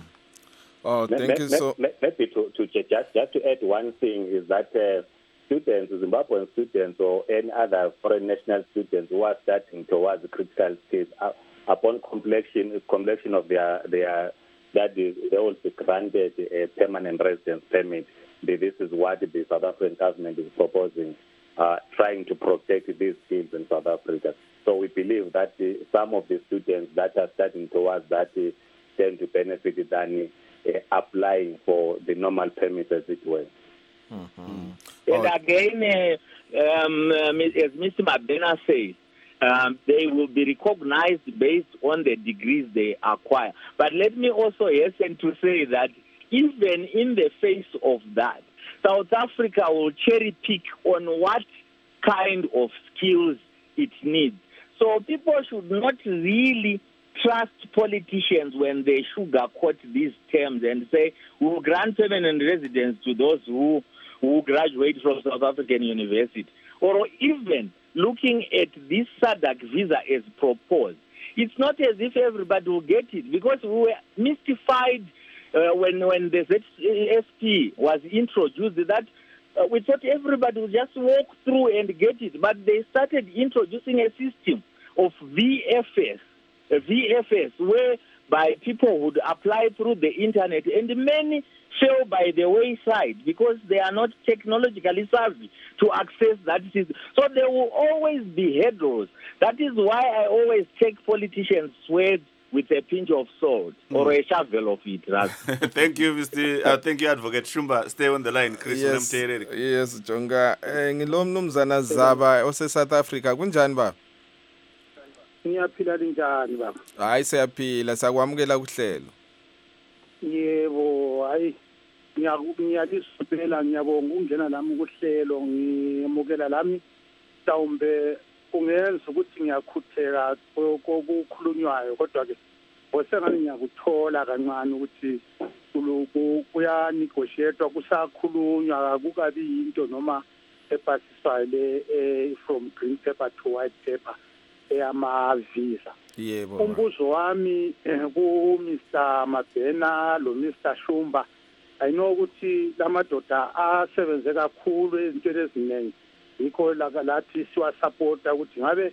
Oh, thank let, you let, so let, Maybe to, to just, just to add one thing is that uh, students, Zimbabwean students or any other foreign national students who are starting towards the critical stage, uh, upon completion, completion of their, their studies, they will be granted a permanent residence permit. This is what the South African government is proposing, uh, trying to protect these fields in South Africa. So we believe that uh, some of the students that are studying towards that uh, tend to benefit than uh, applying for the normal permits as it were. Mm-hmm. And oh. again, uh, um, uh, as Mister Mabena says, um, they will be recognized based on the degrees they acquire. But let me also hasten to say that even in the face of that, South Africa will cherry pick on what kind of skills it needs. So people should not really trust politicians when they sugarcoat these terms and say, we will grant permanent residence to those who, who graduate from South African University. Or even looking at this SADC visa as proposed. It's not as if everybody will get it, because we were mystified uh, when, when the Z S P was introduced that uh, we thought everybody would just walk through and get it, but they started introducing a system of V F S, a V F S, whereby people would apply through the internet, and many fell by the wayside because they are not technologically savvy to access that system. So there will always be hurdles. That is why I always take politicians' words with a pinch of salt, mm. or a shovel of it. Thank you, Mister Uh, thank you, Advocate Shumba. Stay on the line, Chris. Yes, yes, Jonga. Ngilo mnumzana Zaba ose South Africa. Kunjani ba? Ngiyaphila linjani baba? Hayi siyaphila, sakwamukela kuhlelo. Yebo, hayi ngiyalisipela ngiyabonga ungena lami kuhlelo ngiyamukela lami mhlawumbe kungenza ukuthi ngiyakhutheka kokukhulunywayo, kodwa ke osengani ngiyakuthola kancane ukuthi kuyanegotiate kusakhulunywa akukabi into noma epasiswayo le from green paper to white paper eyama visa. Yebo. Umbuzo wami ku Mister Mabena lo Mister Shumba, I know ukuthi lamadoda asebenze kakhulu ezintweni eziningi, yikho lathi siwa support ukuthi ngabe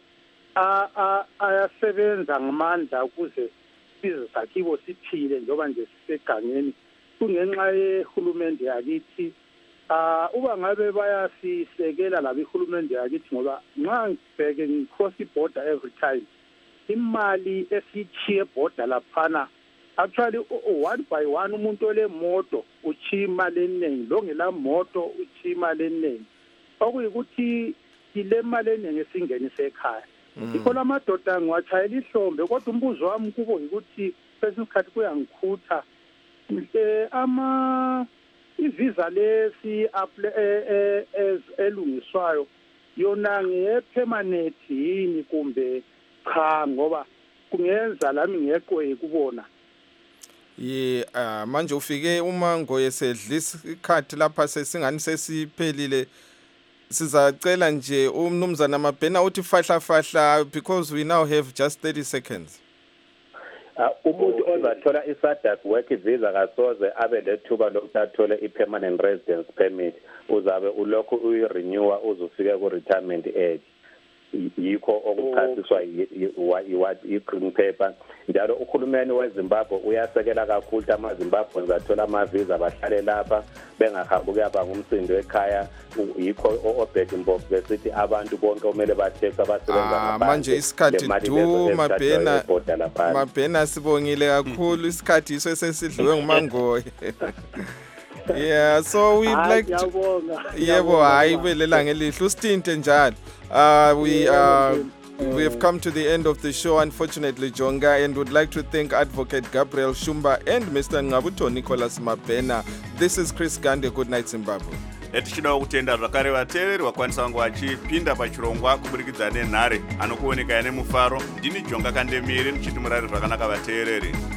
ayasebenza ngamandla ukuze sizakhiwo siphile njengoba nje sisegangeni kungenxa yehulumende yakithi. Ah uba ngabe bayasisekela labo ihulumende yakithi, ngoba nxa ngibheke ngicross border every time imali esichiye border laphana actually one by one umuntu ole moto uchiya imali eningi, lo ngela moto uchiya imali eningi, okuyikuthi ile mali eningi esingenise ekhaya. Ikhona amadoda ngiwachayela ihlombe, kodwa umbuzo wami kubo ukuthi sesikhathi kuyangikhutha mhle ama ivisa lesi as elungiswayo yona ngepermanent yini kumbe cha, ngoba kungenza lami ngeqwe kubona. Ye uh, manje ufike uma ngoyesedlisa ikhathi lapha sesingani sesiphelile, sizacela nje umnumzana Mabena uthi fahla fahla because we now have just thirty seconds. Uh, umuntu ozathola i-SADC work visa kasoze abe lethuba lokuthi athole i-permanent residence permit, uzabe ulokhu uyi-renewa uzufika ku-retirement age. Yikho okuchasiswa i-green paper. Njalo uhulumeni weZimbabwe uyasekela kakhulu amaZimbabwe zathola ama-visa bahlale lapha bengahambi kuyaba ngumsindo ekhaya. Yikho o-Obed Mbofu besithi abantu bonke kumele bathekse abasebenza ngaphandle. Manje isikhathi du Mabena Mabena sibongile kakhulu, isikhathi iso sesidliwe ngumangoye. Yeah, so we'd Hayi, like to ngiyabonga. Yebo, hayi belelanga elihle usithinte njalo. Uh we uh we have come to the end of the show, unfortunately, Jonga, and would like to thank Advocate Gabriel Shumba and Mister Ngabuto Nicholas Mabena. This is Chris Gande. Good night, Zimbabwe. Etichidawo kutenda zvakare vateereri vakwanisa vangu vachipinda pachirongwa kuburikidza nenhare anokuoneka ine mufaro. Ndini Jonga Kandemiri muchiti murari zvakanaka vateereri.